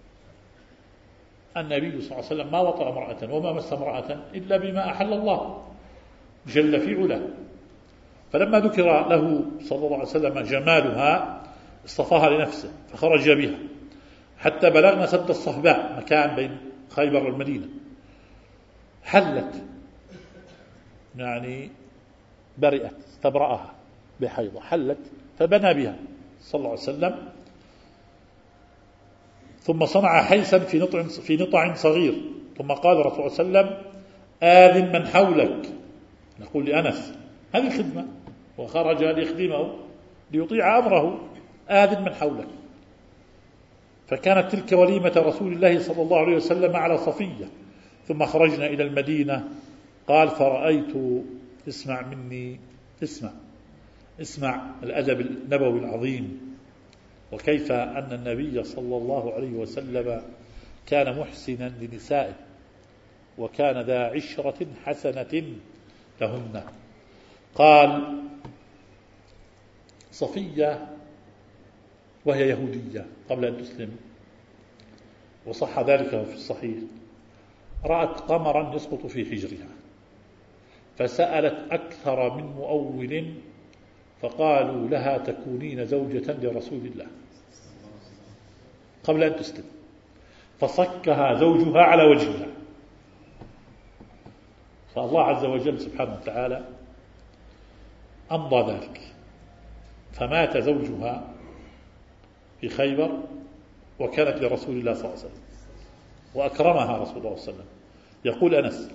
النبي صلى الله عليه وسلم ما وطأ امرأة وما مس امرأة إلا بما أحل الله جل في علاه. فلما ذكر له صلى الله عليه وسلم جمالها اصطفاها لنفسه، فخرج بها حتى بلغنا سد الصهباء، مكان بين خيبر والمدينة. حلت يعني برئت، استبرأها بحيضة، حلت فبنى بها صلى الله عليه وسلم. ثم صنع حيثا في نطع في نطع صغير، ثم قال الرسول صلى الله عليه وسلم آذن من حولك. نقول لأنس هذه خدمة، وخرج ليخدمه ليطيع أمره. آذن من حولك. فكانت تلك وليمة رسول الله صلى الله عليه وسلم على صفية. ثم خرجنا إلى المدينة. قال فرأيت، اسمع مني، اسمع اسمع الأدب النبوي العظيم، وكيف أن النبي صلى الله عليه وسلم كان محسنا لنسائه، وكان ذا عشرة حسنة لهن. قال صفية وهي يهودية قبل أن تسلم، وصح ذلك في الصحيح، رأت قمرا يسقط في حجرها، فسألت أكثر من مؤول، فقالوا لها تكونين زوجة لرسول الله قبل أن تسلم، فصكها زوجها على وجهها. فالله عز وجل سبحانه وتعالى أمضى ذلك، فمات زوجها في خيبر، وكانت لرسول الله صلى الله عليه وسلم، وأكرمها رسول الله صلى الله عليه وسلم. يقول أنس،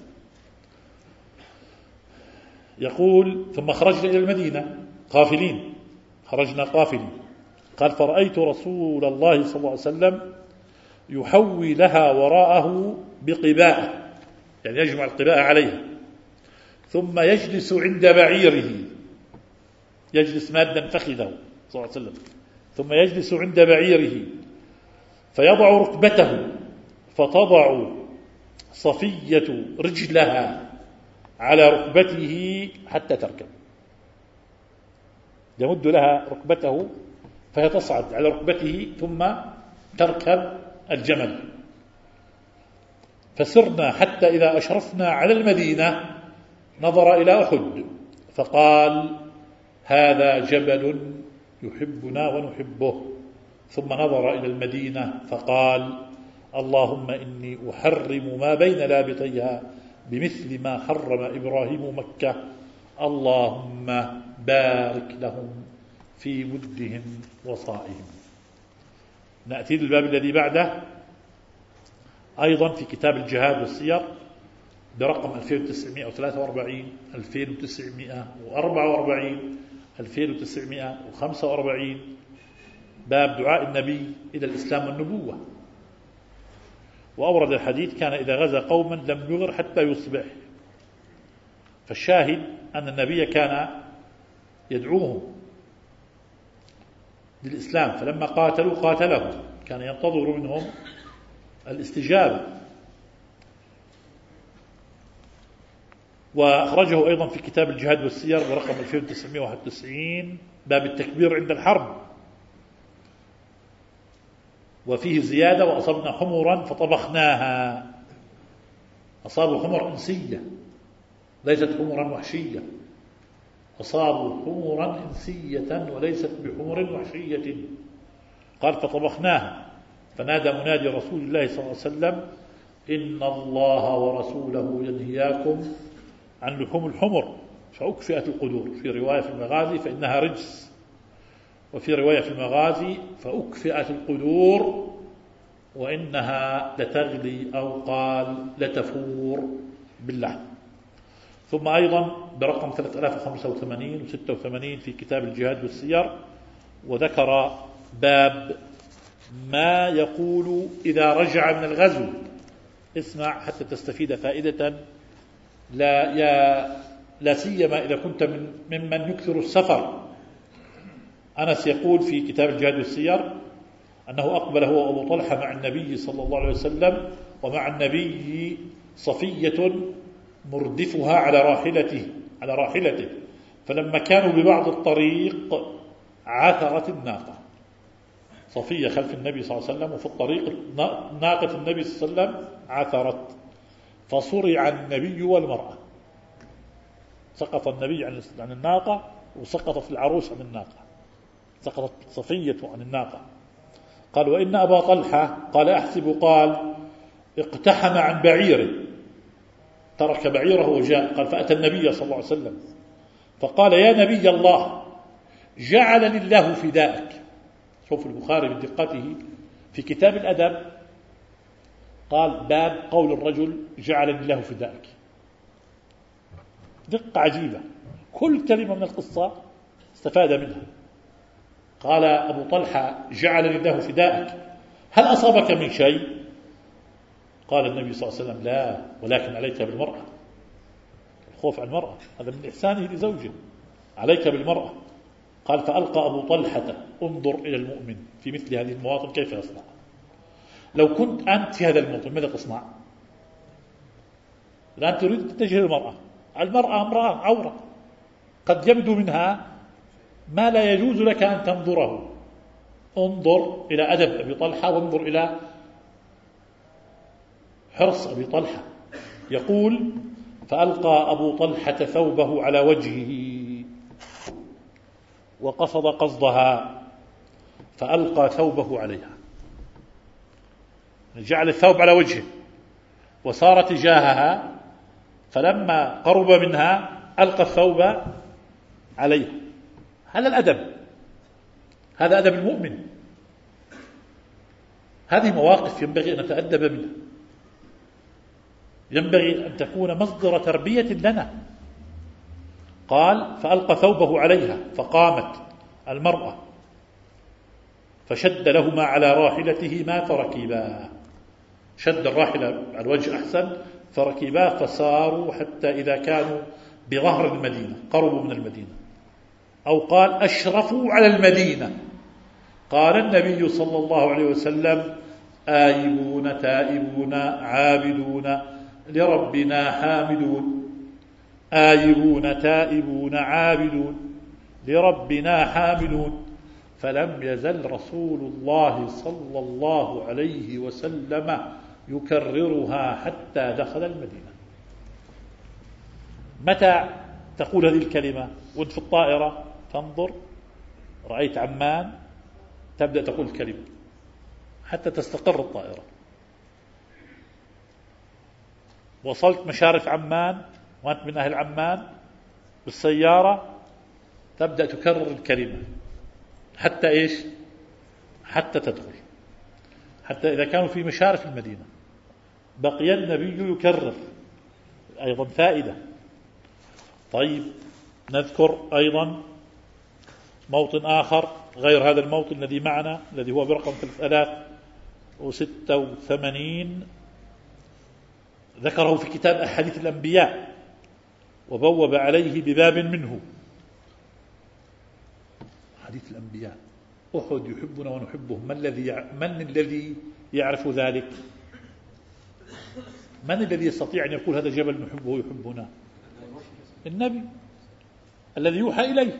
يقول ثم خرجنا إلى المدينة قافلين، خرجنا قافلين. قال فرأيت رسول الله صلى الله عليه وسلم يحوي لها وراءه بقباء، يعني يجمع القباء عليها، ثم يجلس عند بعيره، يجلس مادا فخذه صلى الله عليه وسلم، ثم يجلس عند بعيره فيضع ركبته، فتضع صفية رجلها على ركبته حتى تركب، يمد لها ركبته فهي تصعد على ركبته ثم تركب الجمل. فسرنا حتى إذا أشرفنا على المدينة نظر إلى أحد فقال هذا جبل يحبنا ونحبه. ثم نظر إلى المدينة فقال اللهم إني أحرم ما بين لابطيها بمثل ما حرم إبراهيم مكة، اللهم بارك لهم في مدهم وصائهم. نأتي للباب الذي بعده أيضا في كتاب الجهاد والسير برقم ألفين وتسعمائة وثلاثة وأربعين، ألفين وتسعمائة وأربعة وأربعين، ألفين وتسعمائة وخمسة وأربعين، باب دعاء النبي إلى الإسلام والنبوة. وأورد الحديث كان إذا غزا قوما لم يغر حتى يصبح. فالشاهد أن النبي كان يدعوهم للإسلام، فلما قاتلوا قاتلهم، كان ينتظر منهم الاستجابة. وأخرجه أيضا في كتاب الجهاد والسير برقم ألفين وتسعمائة وواحد وتسعين باب التكبير عند الحرب، وفيه زيادة: وأصبنا حمرا فطبخناها. أصابوا حمر إنسية ليست حمرا وحشية، أصابوا حمرا إنسية وليست بحمر وحشية. قال فطبخناها، فنادى منادي رسول الله صلى الله عليه وسلم: إن الله ورسوله ينهياكم عن لحوم الحمر فأكفئت القدور. في رواية في المغازي فإنها رجس، وفي رواية في المغازي فأكفئت القدور وإنها لتغلي، أو قال لتفور باللحم. ثم أيضا برقم ثلاثة آلاف وخمسة وثمانين وستة وثمانين في كتاب الجهاد والسير، وذكر باب ما يقول إذا رجع من الغزو. اسمع حتى تستفيد فائدة لا يا لا سيما إذا كنت من ممن يكثر السفر. أنس يقول في كتاب الجهاد والسير أنه أقبل هو أبو طلحة مع النبي صلى الله عليه وسلم، ومع النبي صفية مردفها على راحلته على راحلته فلما كانوا ببعض الطريق عثرت الناقة. صفية خلف النبي صلى الله عليه وسلم، وفي الطريق ناقة النبي صلى الله عليه وسلم عثرت، فصرع النبي والمرأة. سقط النبي عن الناقة، وسقطت العروس عن الناقة، سقطت صفية عن الناقة. قال: وإن أبا طلحة قال أحسب قال اقتحم عن بعيره، ترك بعيره وجاء. قال: فأتى النبي صلى الله عليه وسلم فقال: يا نبي الله جعلني الله فداءك. شوف البخاري بدقته في كتاب الأدب قال: باب قول الرجل جعلني الله فداءك. دقة عجيبة، كل كلمة من القصة استفاد منها. قال أبو طلحة: جعلني الله فداءك، هل أصابك من شيء؟ قال النبي صلى الله عليه وسلم: لا، ولكن عليك بالمرأة. الخوف عن المرأة هذا من إحسانه لزوجه، عليك بالمرأة. قال: فألقى أبو طلحة: انظر إلى المؤمن في مثل هذه المواطن كيف يصنع. لو كنت أنت في هذا الموطن ماذا تصنع؟ الآن تريد تتجه للمرأة، المرأة امرأة عورة، قد يبدو منها ما لا يجوز لك أن تنظره. انظر إلى أدب أبي طلحة، وانظر إلى حرص أبي طلحة. يقول: فألقى أبو طلحة ثوبه على وجهه وقصد قصدها فألقى ثوبه عليها، جعل الثوب على وجهه وصار تجاهها، فلما قرب منها ألقى الثوب عليها. هذا الأدب، هذا أدب المؤمن. هذه مواقف ينبغي أن نتأدب منها، ينبغي أن تكون مصدر تربية لنا. قال: فألقى ثوبه عليها فقامت المرأة فشد لهما على راحلتهما فركبا. شد الراحلة على الوجه أحسن، فركبا فساروا حتى إذا كانوا بظهر المدينة، قربوا من المدينة، أو قال أشرفوا على المدينة. قال النبي صلى الله عليه وسلم: آيبون تائبون عابدون لربنا حامدون، آيبون تائبون عابدون لربنا حامدون. فلم يزل رسول الله صلى الله عليه وسلم يكررها حتى دخل المدينة. متى تقول هذه الكلمة؟ وانت في الطائرة تنظر رأيت عمان، تبدأ تقول الكلمة حتى تستقر الطائرة. وصلت مشارف عمان وأنت من أهل عمان بالسيارة، تبدأ تكرر الكلمة حتى إيش؟ حتى تدخل، حتى إذا كانوا في مشارف المدينة بقي النبي يكرر. أيضا فائدة. طيب نذكر أيضا موطن آخر غير هذا الموطن الذي معنا، الذي هو برقم ثلاثة آلاف وستة وثمانين، ذكره في كتاب أحاديث الأنبياء وبوب عليه بباب منه. حديث الأنبياء أحد يحبنا ونحبه، من الذي من الذي يعرف ذلك؟ من الذي يستطيع أن يقول هذا جبل نحبه ويحبنا؟ النبي الذي يوحى إليه.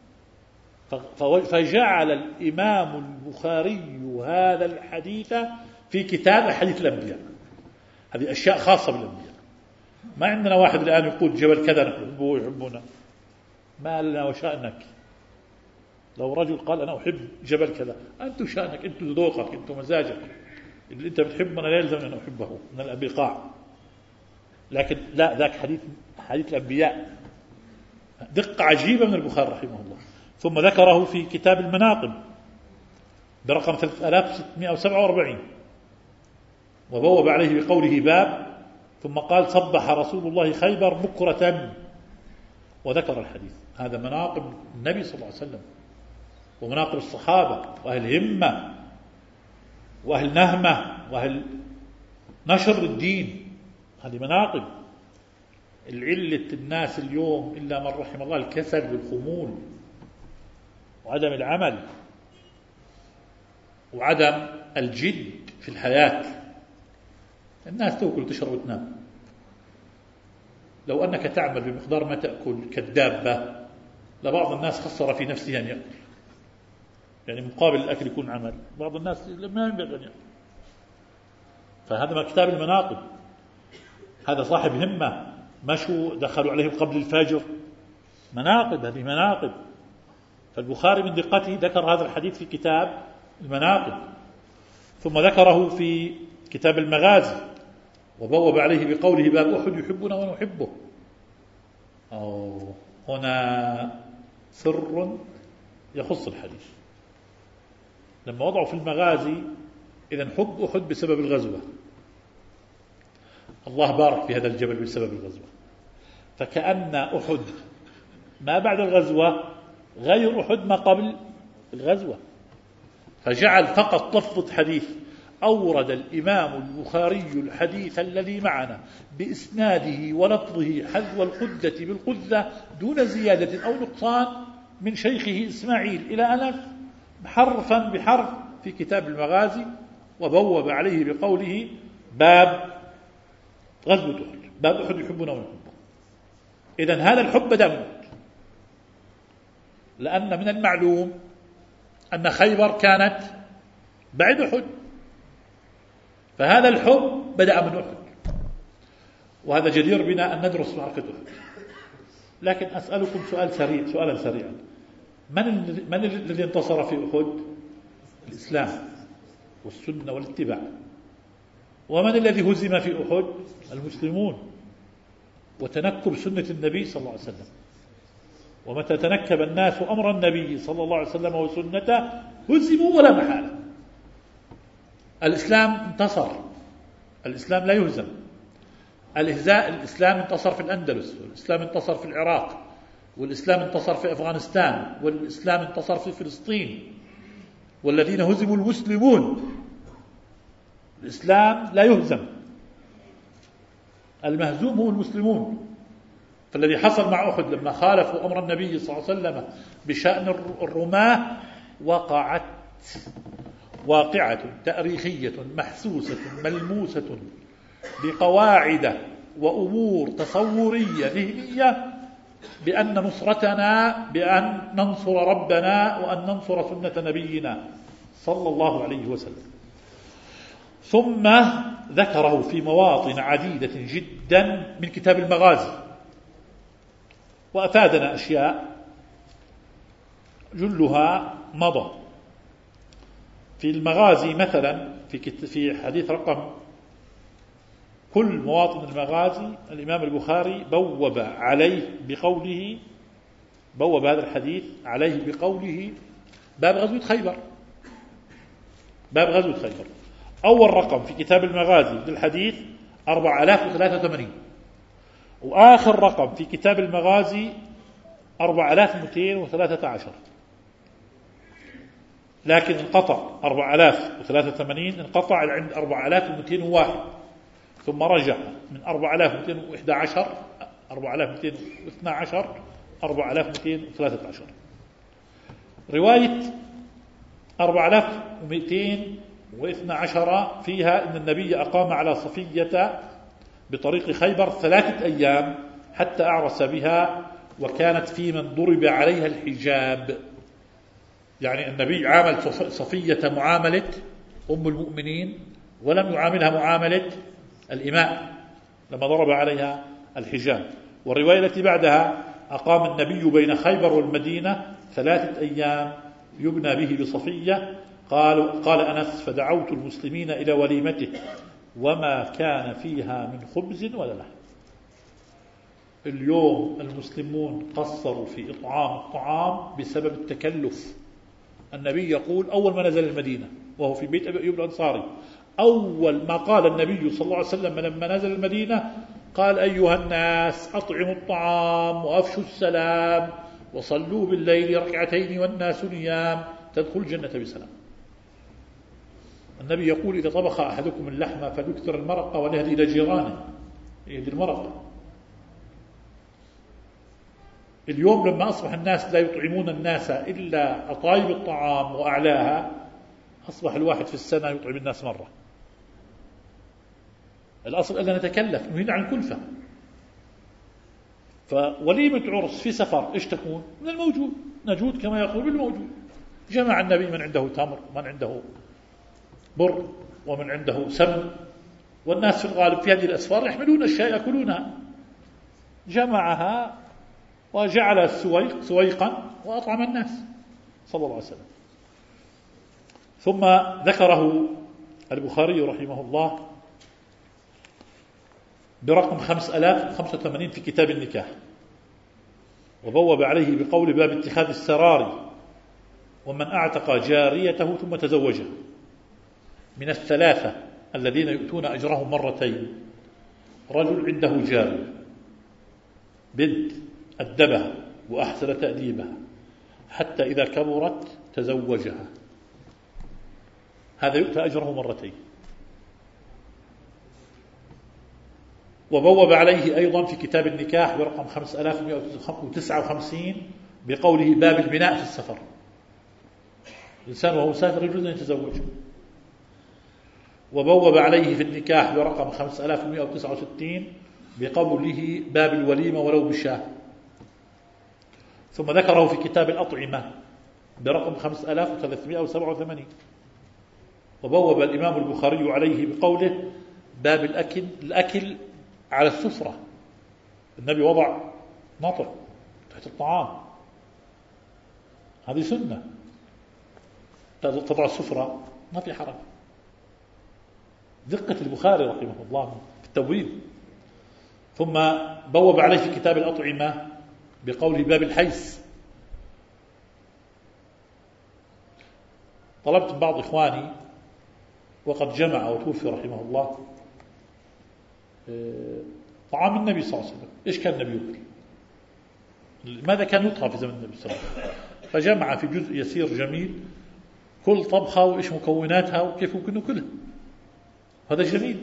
فجعل الإمام البخاري هذا الحديث في كتاب أحاديث الأنبياء. هذه أشياء خاصة بالأنبياء. ما عندنا واحد الآن يقول جبل كذا نحبه ويحبنا، ما لنا وشأنك. لو رجل قال أنا أحب جبل كذا، أنت شأنك، أنت ذوقك، أنت مزاجك، اللي أنت بتحبه أنا لا يلزم أن أحبه من الأبقاع. لكن لا، ذاك حديث حديث الأنبياء، دقة عجيبة من البخاري رحمه الله. ثم ذكره في كتاب المناقب برقم ثلاثة آلاف وستمائة وسبعة وأربعين، وبوب عليه بقوله باب، ثم قال صبح رسول الله خيبر بكرة، وذكر الحديث. هذا مناقب النبي صلى الله عليه وسلم، ومناقب الصحابة وأهل همة وأهل نهمة وأهل نشر الدين. هذه مناقب. العلة الناس اليوم إلا من رحم الله الكسل والخمول وعدم العمل وعدم الجد في الحياة. الناس تأكل وتشرب وتنام. لو أنك تعمل بمقدار ما تأكل كالدابة، لبعض الناس خسر في نفسه أن يأكل، يعني مقابل الأكل يكون عمل. بعض الناس ما ينبغي أن يأكل. فهذا ما كتاب المناقب. هذا صاحب همة، مشوا دخلوا عليهم قبل الفجر، مناقب. هذه مناقب. فالبخاري من دقته ذكر هذا الحديث في كتاب المناقب، ثم ذكره في كتاب المغازي، وبوب عليه بقوله باب أحد يحبنا ونحبه. أوه، هنا سر يخص الحديث. لما وضعوا في المغازي إذن حب أحد بسبب الغزوة، الله بارك في هذا الجبل بسبب الغزوة، فكأن أحد ما بعد الغزوة غير أحد ما قبل الغزوة. فجعل فقط لفظ حديث. أورد الإمام البخاري الحديث الذي معنا بإسناده ولفظه حذو القدة بالقدة دون زيادة أو نقصان من شيخه إسماعيل إلى أنس حرفا بحرف في كتاب المغازي، وبوب عليه بقوله باب غزوة أحد، باب أحد يحبنا ونحبه. إذن هذا الحب بدأ من أحد، لأن من المعلوم أن خيبر كانت بعد أحد، فهذا الحب بدأ من أحد. وهذا جدير بنا أن ندرس معركة أحد. لكن أسألكم سؤال سريع، سؤالا سريعا: من من الذي انتصر في أحد؟ الإسلام والسنة والاتباع. ومن الذي هزم في أحد؟ المسلمون وتنكب سنة النبي صلى الله عليه وسلم. ومتى تنكب الناس أمر النبي صلى الله عليه وسلم وسنته هزموا ولا محالة. الإسلام انتصر، الإسلام لا يهزم. الإهزاء، الإسلام انتصر في الأندلس، والإسلام انتصر في العراق، والإسلام انتصر في أفغانستان، والإسلام انتصر في فلسطين، والذين هزموا المسلمون. الإسلام لا يهزم، المهزوم هو المسلمون. فالذي حصل مع أحد لما خالفوا أمر النبي صلى الله عليه وسلم بشأن الرماة وقعت واقعة تاريخية محسوسة ملموسة بقواعد وأمور تصورية ذهنية بأن نصرتنا بأن ننصر ربنا وأن ننصر سنة نبينا صلى الله عليه وسلم. ثم ذكره في مواطن عديدة جدا من كتاب المغازي، وأفادنا أشياء جلها مضى. في المغازي مثلا في في حديث رقم كل مواطن المغازي الإمام البخاري بوب عليه بقوله، بوب هذا الحديث عليه بقوله باب غزوة خيبر، باب غزوة خيبر. أول رقم في كتاب المغازي للحديث أربعة آلاف وثلاثة وثمانين، وآخر رقم في كتاب المغازي أربعة آلاف ومئتين وثلاثة عشر. لكن انقطع أربعة آلاف وثلاثة وثمانين، انقطع عند أربعة آلاف ومئتين وواحد، ثم رجع من أربعة آلاف ومئتين وإحدى عشر، أربعة آلاف ومئتين واثنى عشر، أربعة آلاف ومئتين وثلاثة عشر. رواية أربعة آلاف ومئتين واثنى عشر فيها أن النبي أقام على صفية بطريق خيبر ثلاثة أيام حتى أعرس بها، وكانت في من ضرب عليها الحجاب. يعني النبي عامل صفية معاملة أم المؤمنين ولم يعاملها معاملة الإماء لما ضرب عليها الحجاب. والرواية التي بعدها أقام النبي بين خيبر والمدينة ثلاثة أيام يبنى به بصفية. قال, قال أنس: فدعوت المسلمين إلى وليمته وما كان فيها من خبز ولا لحم. اليوم المسلمون قصروا في إطعام الطعام بسبب التكلف. النبي يقول أول ما نزل المدينة وهو في بيت أبي أيوب الأنصاري، أول ما قال النبي صلى الله عليه وسلم لما نزل المدينة قال: أيها الناس أطعموا الطعام وأفشوا السلام وصلوا بالليل ركعتين والناس نيام تدخل الجنة بسلام. النبي يقول: إذا طبخ أحدكم اللحم فليكثر المرقة وليهدي إلى جيرانه، يهدي المرقة. اليوم لما أصبح الناس لا يطعمون الناس إلا أطايب الطعام وأعلاها، أصبح الواحد في السنة يطعم الناس مرة. الأصل ألا نتكلف، نهينا عن الكلفة. فوليمة عرس في سفر إيش تكون؟ من الموجود، نجود كما يقول بالموجود. جمع النبي من عنده تمر ومن عنده بر ومن عنده سمن، والناس في الغالب في هذه الأسفار يحملون أشياء يأكلونها. جمعها وجعل السويق سويقا وأطعم الناس صلى الله عليه وسلم. ثم ذكره البخاري رحمه الله برقم خمسة آلاف وخمسة وثمانين في كتاب النكاح، وبوب عليه بقول: باب اتخاذ السرار ومن أعتق جاريته ثم تزوجها. من الثلاثة الذين يؤتون أجرهم مرتين: رجل عنده جارية بنت أدبها وأحسن تأديبها حتى إذا كبرت تزوجها، هذا يؤتى أجره مرتين. وبوب عليه أيضا في كتاب النكاح برقم خمسة آلاف ومئة وتسعة وخمسين بقوله: باب البناء في السفر. الإنسان وهو مسافر يجوز أن يتزوج. وبوب عليه في النكاح برقم خمسة آلاف ومئة وتسعة وستين بقوله: باب الوليمة ولو بشاه. ثم ذكره في كتاب الأطعمة برقم خمسة آلاف وثلاثمئة وسبعة وثمانين. وبوب الإمام البخاري عليه بقوله: باب الأكل, الأكل على السفرة. النبي وضع نطع تحت الطعام، هذه سنة، تضع السفرة ما في حرج. دقة البخاري رحمه الله في التبويب. ثم بوب عليه في كتاب الأطعمة بقول: باب الحيس. طلبت من بعض إخواني وقد جمع وتوفي رحمه الله طعام النبي صلى الله عليه وسلم، إيش كان النبي يأكل، ماذا كان يطهى في زمن النبي صلى الله عليه وسلم، فجمع في جزء يسير جميل كل طبخة وإيش مكوناتها وكيف ممكن نأكلها. هذا جميل.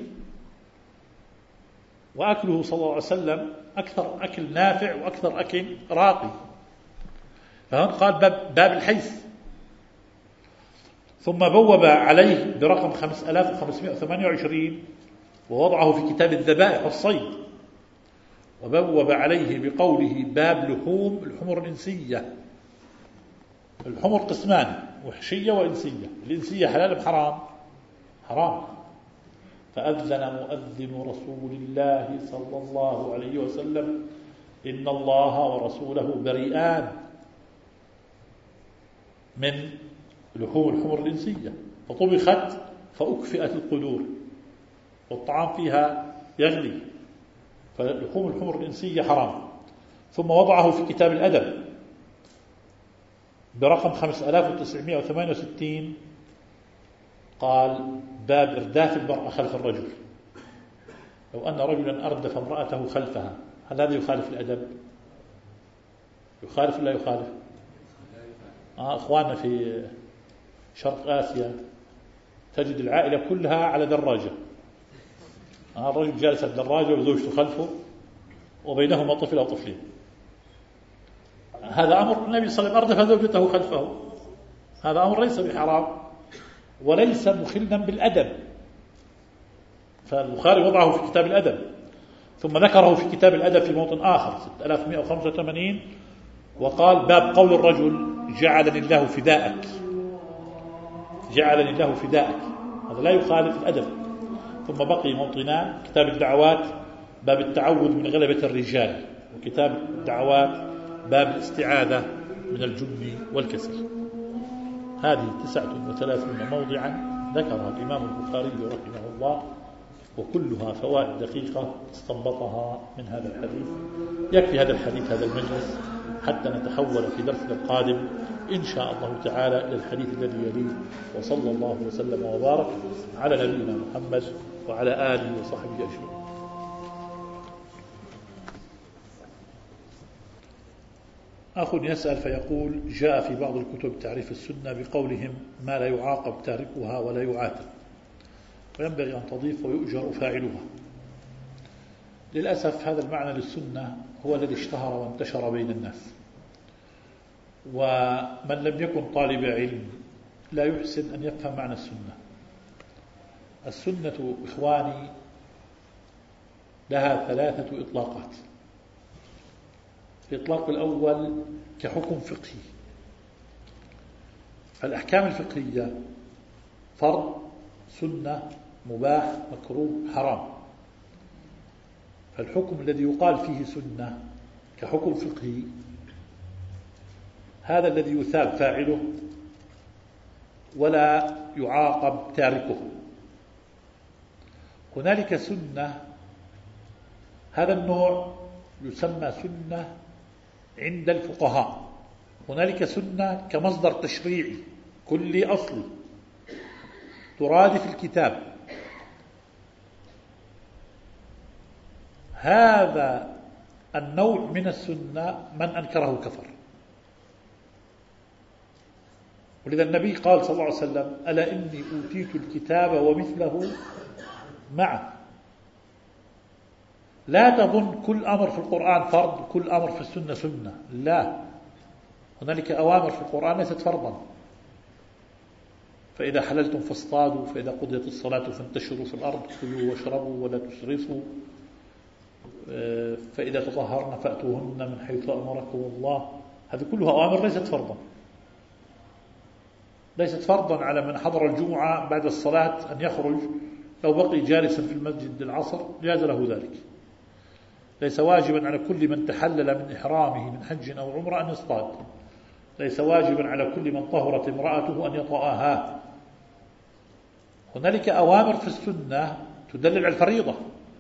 وأكله صلى الله عليه وسلم أكثر أكل نافع وأكثر أكل راقي. فهنا قال باب, باب الحيث. ثم بوب عليه برقم خمسة آلاف وخمسمئة وثمانية وعشرين ووضعه في كتاب الذبائح والصيد. وبوب عليه بقوله: باب لحوم الحمر الإنسية. الحمر قسمان: وحشية وإنسية. الإنسية حلال بحرام؟ حرام. فأذن مؤذن رسول الله صلى الله عليه وسلم: إن الله ورسوله بريئان من لحوم الحمر الإنسية. فطبخت فأكفئت القدور والطعام فيها يغلي، فلحوم الحمر الإنسية حرام. ثم وضعه في كتاب الأدب برقم خمسة آلاف وتسعمئة وثمانية وستين قال: باب إرداف المرأة خلف الرجل. لو أن رجلا أردف امرأته خلفها، هل هذا يخالف الأدب؟ يخالف ولا يخالف؟ آه أخواننا في شرق آسيا تجد العائلة كلها على دراجة، آه الرجل جالس على الدراجة وزوجته خلفه وبينهما طفل أو طفلين. هذا أمر النبي صلى الله عليه وسلم: أردف زوجته خلفه. هذا أمر ليس بحرام وليس مخلا بالأدب، فالبخاري وضعه في كتاب الأدب ثم ذكره في كتاب الأدب في موطن آخر ستة آلاف ومئة وخمسة وثمانين وقال باب قول الرجل جعلني الله فداءك، جعلني الله فداءك، هذا لا يخالف الأدب. ثم بقي موطنان: كتاب الدعوات باب التعوذ من غلبة الرجال، وكتاب الدعوات باب الاستعاذة من الجبن والكسل. هذه تسعة وثلاثون موضعا ذكرها الإمام البخاري رحمه الله، وكلها فوائد دقيقة استنبطها من هذا الحديث. يكفي هذا الحديث هذا المجلس حتى نتحول في درسنا القادم إن شاء الله تعالى إلى الحديث الذي يليه. وصلى الله وسلم وبارك على نبينا محمد وعلى آله وصحبه أجمعين. أخ يسأل فيقول: جاء في بعض الكتب تعريف السنة بقولهم ما لا يعاقب تاركها ولا يعاتب، وينبغي أن تضيف ويؤجر فاعلها. للأسف هذا المعنى للسنة هو الذي اشتهر وانتشر بين الناس، ومن لم يكن طالب علم لا يحسن أن يفهم معنى السنة. السنة إخواني لها ثلاثة إطلاقات. الإطلاق الأول كحكم فقهي، فالأحكام الفقهية فرض، سنة، مباح، مكروه، حرام. فالحكم الذي يقال فيه سنة كحكم فقهي هذا الذي يثاب فاعله ولا يعاقب تاركه. هنالك سنة، هذا النوع يسمى سنة عند الفقهاء. هنالك سنة كمصدر تشريعي كلي أصلي ترادف الكتاب، هذا النوع من السنة من أنكره كفر. ولذا النبي قال صلى الله عليه وسلم: ألا إني أوتيت الكتاب ومثله معه. لا تظن كل أمر في القرآن فرض كل أمر في السنة سنة، لا، هنالك أوامر في القرآن ليست فرضا. فإذا حللتم فاصطادوا، فإذا قضيت الصلاة فانتشروا في الأرض، كلوا واشربوا ولا تسرفوا، فإذا تطهرن فأتوهن من حيث أمركم الله. هذه كلها أوامر ليست فرضا، ليست فرضا على من حضر الجمعة بعد الصلاة أن يخرج، لو بقي جالسا في المسجد العصر جاز له ذلك. ليس واجبا على كل من تحلل من إحرامه من حج أو عمرة أن يصطاد. ليس واجبا على كل من طهرت امرأته أن يطأها. هنالك أوامر في السنة تدلل على الفريضة.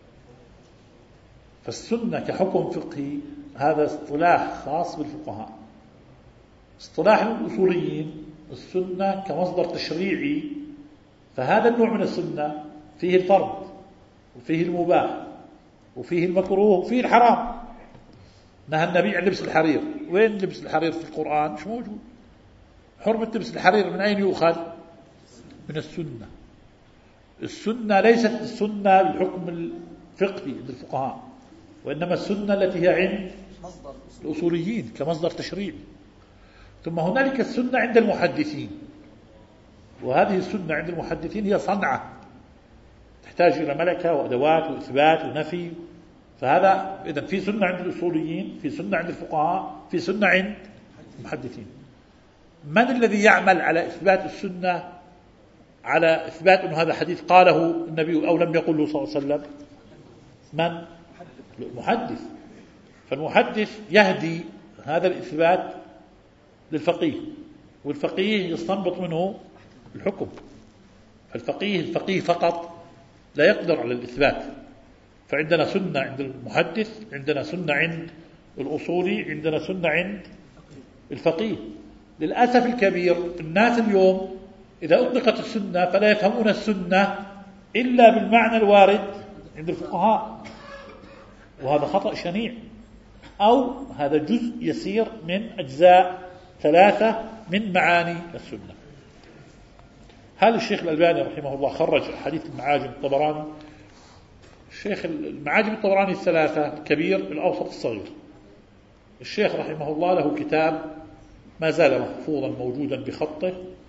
فالسنة كحكم فقهي هذا اصطلاح خاص بالفقهاء. اصطلاح الأصوليين السنة كمصدر تشريعي، فهذا النوع من السنة فيه الفرض وفيه المباح وفيه المكروه وفيه الحرام. نهى النبي عن لبس الحرير، وين لبس الحرير في القرآن؟ مش موجود. حرمة لبس الحرير من أين يؤخذ؟ من السنة. السنة ليست السنة الحكم الفقهي عند الفقهاء، وإنما السنة التي هي عند الأصوليين كمصدر تشريعي. ثم هنالك السنة عند المحدثين، وهذه السنة عند المحدثين هي صنعة تحتاج إلى ملكة وأدوات وإثبات ونفي. فهذا إذن في سنة عند الأصوليين، في سنة عند الفقهاء، في سنة عند المحدثين. من الذي يعمل على إثبات السنة، على إثبات أن هذا حديث قاله النبي أو لم يقله صلى الله عليه وسلم؟ من؟ المحدث. فالمحدث يهدي هذا الإثبات للفقيه، والفقيه يستنبط منه الحكم. فالفقيه الفقيه فقط لا يقدر على الإثبات. فعندنا سنة عند المحدث، عندنا سنة عند الأصولي، عندنا سنة عند الفقيه. للأسف الكبير الناس اليوم إذا أطلقت السنة فلا يفهمون السنة إلا بالمعنى الوارد عند الفقهاء، وهذا خطأ شنيع، أو هذا جزء يسير من أجزاء ثلاثة من معاني السنة. هل الشيخ الألباني رحمه الله خرج حديث المعاجم الطبراني؟ الشيخ المعاجم الطبراني الثلاثة: الكبير، الأوسط، الصغير. الشيخ رحمه الله له كتاب ما زال محفوظا موجودا بخطه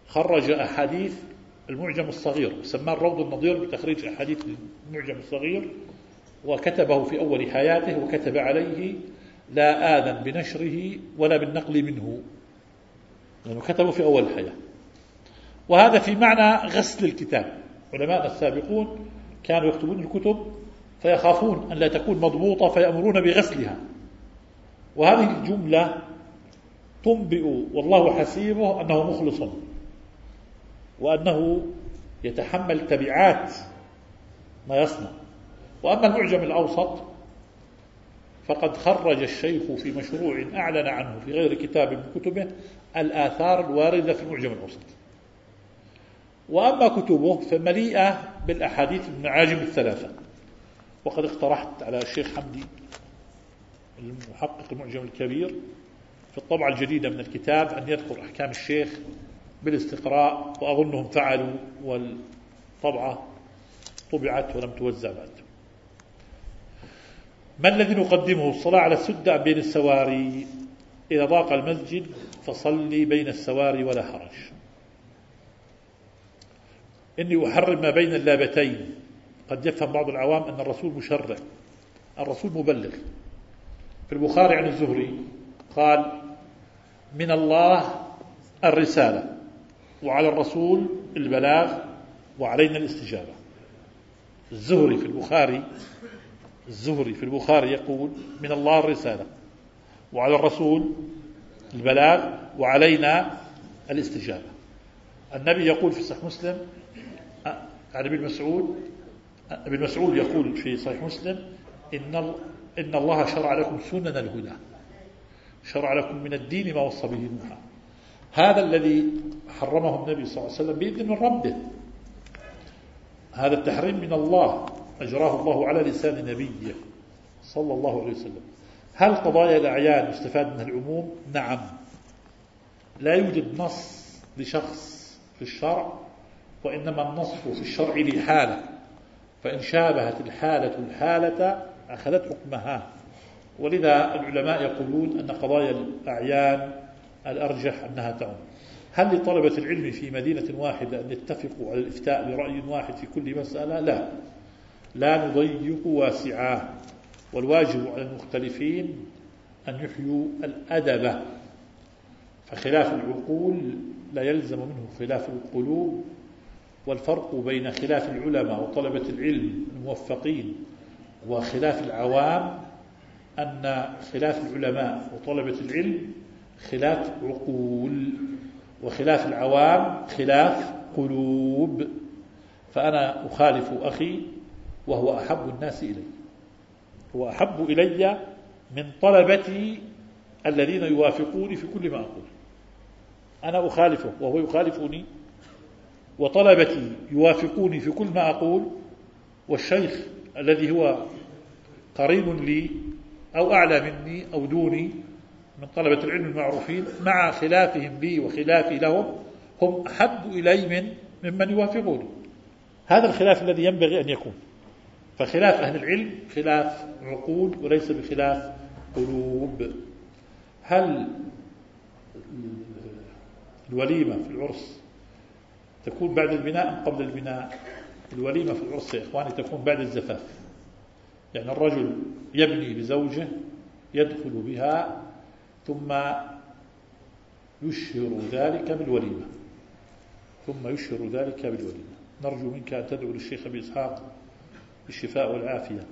خرج أحاديث المعجم الصغير سماه الروض النظير بتخريج أحاديث المعجم الصغير، وكتبه في أول حياته، وكتب عليه لا آذن بنشره ولا بالنقل منه، لأنه كتبه في أول الحياة. وهذا في معنى غسل الكتاب. علماء السابقون كانوا يكتبون الكتب فيخافون أن لا تكون مضبوطة فيأمرون بغسلها، وهذه الجملة تنبئ والله حسيبه أنه مخلص وأنه يتحمل تبعات ما يصنع. وأما المعجم الأوسط فقد خرج الشيخ في مشروع أعلن عنه في غير كتاب من كتبه الآثار الواردة في المعجم الأوسط. وأما كتبه فمليئة بالأحاديث المعاجم الثلاثة. وقد اقترحت على الشيخ حمدي المحقق المعجم الكبير في الطبعة الجديدة من الكتاب أن يذكر أحكام الشيخ بالاستقراء، وأظنهم فعلوا والطبعة طبعت ولم توزع بعد. ما الذي نقدمه؟ الصلاة على السدة بين السواري. إذا ضاق المسجد فصلي بين السواري ولا حرج. إني أحرم ما بين اللابتين. قد يفهم بعض العوام أن الرسول مشرع، الرسول مبلغ. في البخاري عن الزهري قال: من الله الرسالة، وعلى الرسول البلاغ، وعلينا الاستجابة. الزهري في البخاري الزهري في البخاري يقول: من الله الرسالة، وعلى الرسول البلاغ، وعلينا الاستجابة. النبي يقول في صحيح مسلم عن ابن مسعود ابن مسعود يقول في صحيح مسلم: إن إن الله شرع لكم سنن الهدى، شرع لكم من الدين ما وصى به نوحا. هذا الذي حرمه النبي صلى الله عليه وسلم بإذن من ربه، هذا التحريم من الله أجراه الله على لسان نبيه صلى الله عليه وسلم. هل قضايا الأعيان يستفاد منها العموم؟ نعم. لا يوجد نص لشخص في الشرع، وإنما النص في الشرع لحالة، فإن شابهت الحالة الحالة أخذت حكمها. ولذا العلماء يقولون أن قضايا الأعيان الأرجح أنها تعم. هل لطلبة العلم في مدينة واحدة أن يتفقوا على الإفتاء برأي واحد في كل مسألة؟ لا، لا نضيق واسعاه، والواجب على المختلفين أن يحيوا الأدب. فخلاف العقول لا يلزم منه خلاف القلوب. والفرق بين خلاف العلماء وطلبة العلم الموفقين وخلاف العوام أن خلاف العلماء وطلبة العلم خلاف عقول، وخلاف العوام خلاف قلوب. فأنا أخالف أخي وهو أحب الناس إلي، هو أحب إلي من طلبتي الذين يوافقوني في كل ما أقول. أنا أخالفه وهو يخالفني، وطلبتي يوافقوني في كل ما أقول، والشيخ الذي هو قريب لي أو أعلى مني أو دوني من طلبة العلم المعروفين مع خلافهم لي وخلافي لهم هم أحب إلي من ممن يوافقوني. هذا الخلاف الذي ينبغي أن يكون. فخلاف أهل العلم خلاف عقول وليس بخلاف قلوب. هل الوليمة في العرس تكون بعد البناء أم قبل البناء؟ الوليمة في العرس يا إخواني تكون بعد الزفاف. يعني الرجل يبني بزوجه، يدخل بها، ثم يشهر ذلك بالوليمة ثم يشهر ذلك بالوليمة. نرجو منك أن تدعو للشيخ أبي إسحاق بالشفاء والعافية،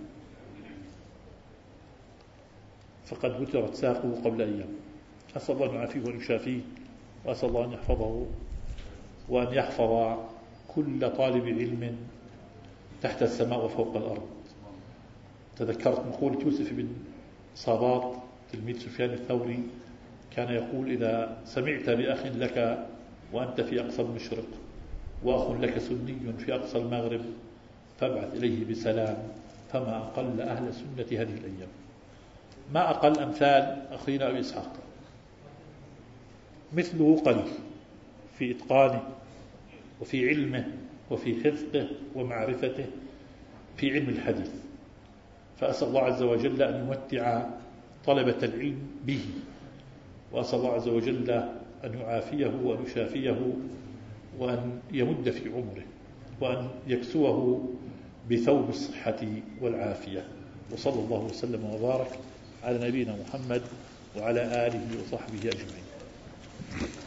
فقد بترت ساقه قبل أيام. أسأل الله أن يعافيه وأن يشافيه، وأسأل الله أن يحفظه وأن يحفظ كل طالب علم تحت السماء وفوق الأرض. تذكرت مقولة يوسف بن صاباط تلميذ سفيان الثوري، كان يقول: إذا سمعت بأخ لك وأنت في أقصى المشرق، وأخ لك سني في أقصى المغرب، فابعث إليه بسلام، فما أقل أهل سنة هذه الأيام. ما أقل أمثال أخينا أبي إسحاق، مثله قليل في إتقانه وفي علمه وفي حفظه ومعرفته في علم الحديث. فأسأل الله عز وجل أن يمتع طلبة العلم به، وأسأل الله عز وجل أن يعافيه وأن يشافيه وأن يمد في عمره وأن يكسوه بثوب الصحة والعافية. وصلى الله وسلم وبارك على نبينا محمد وعلى آله وصحبه أجمعين.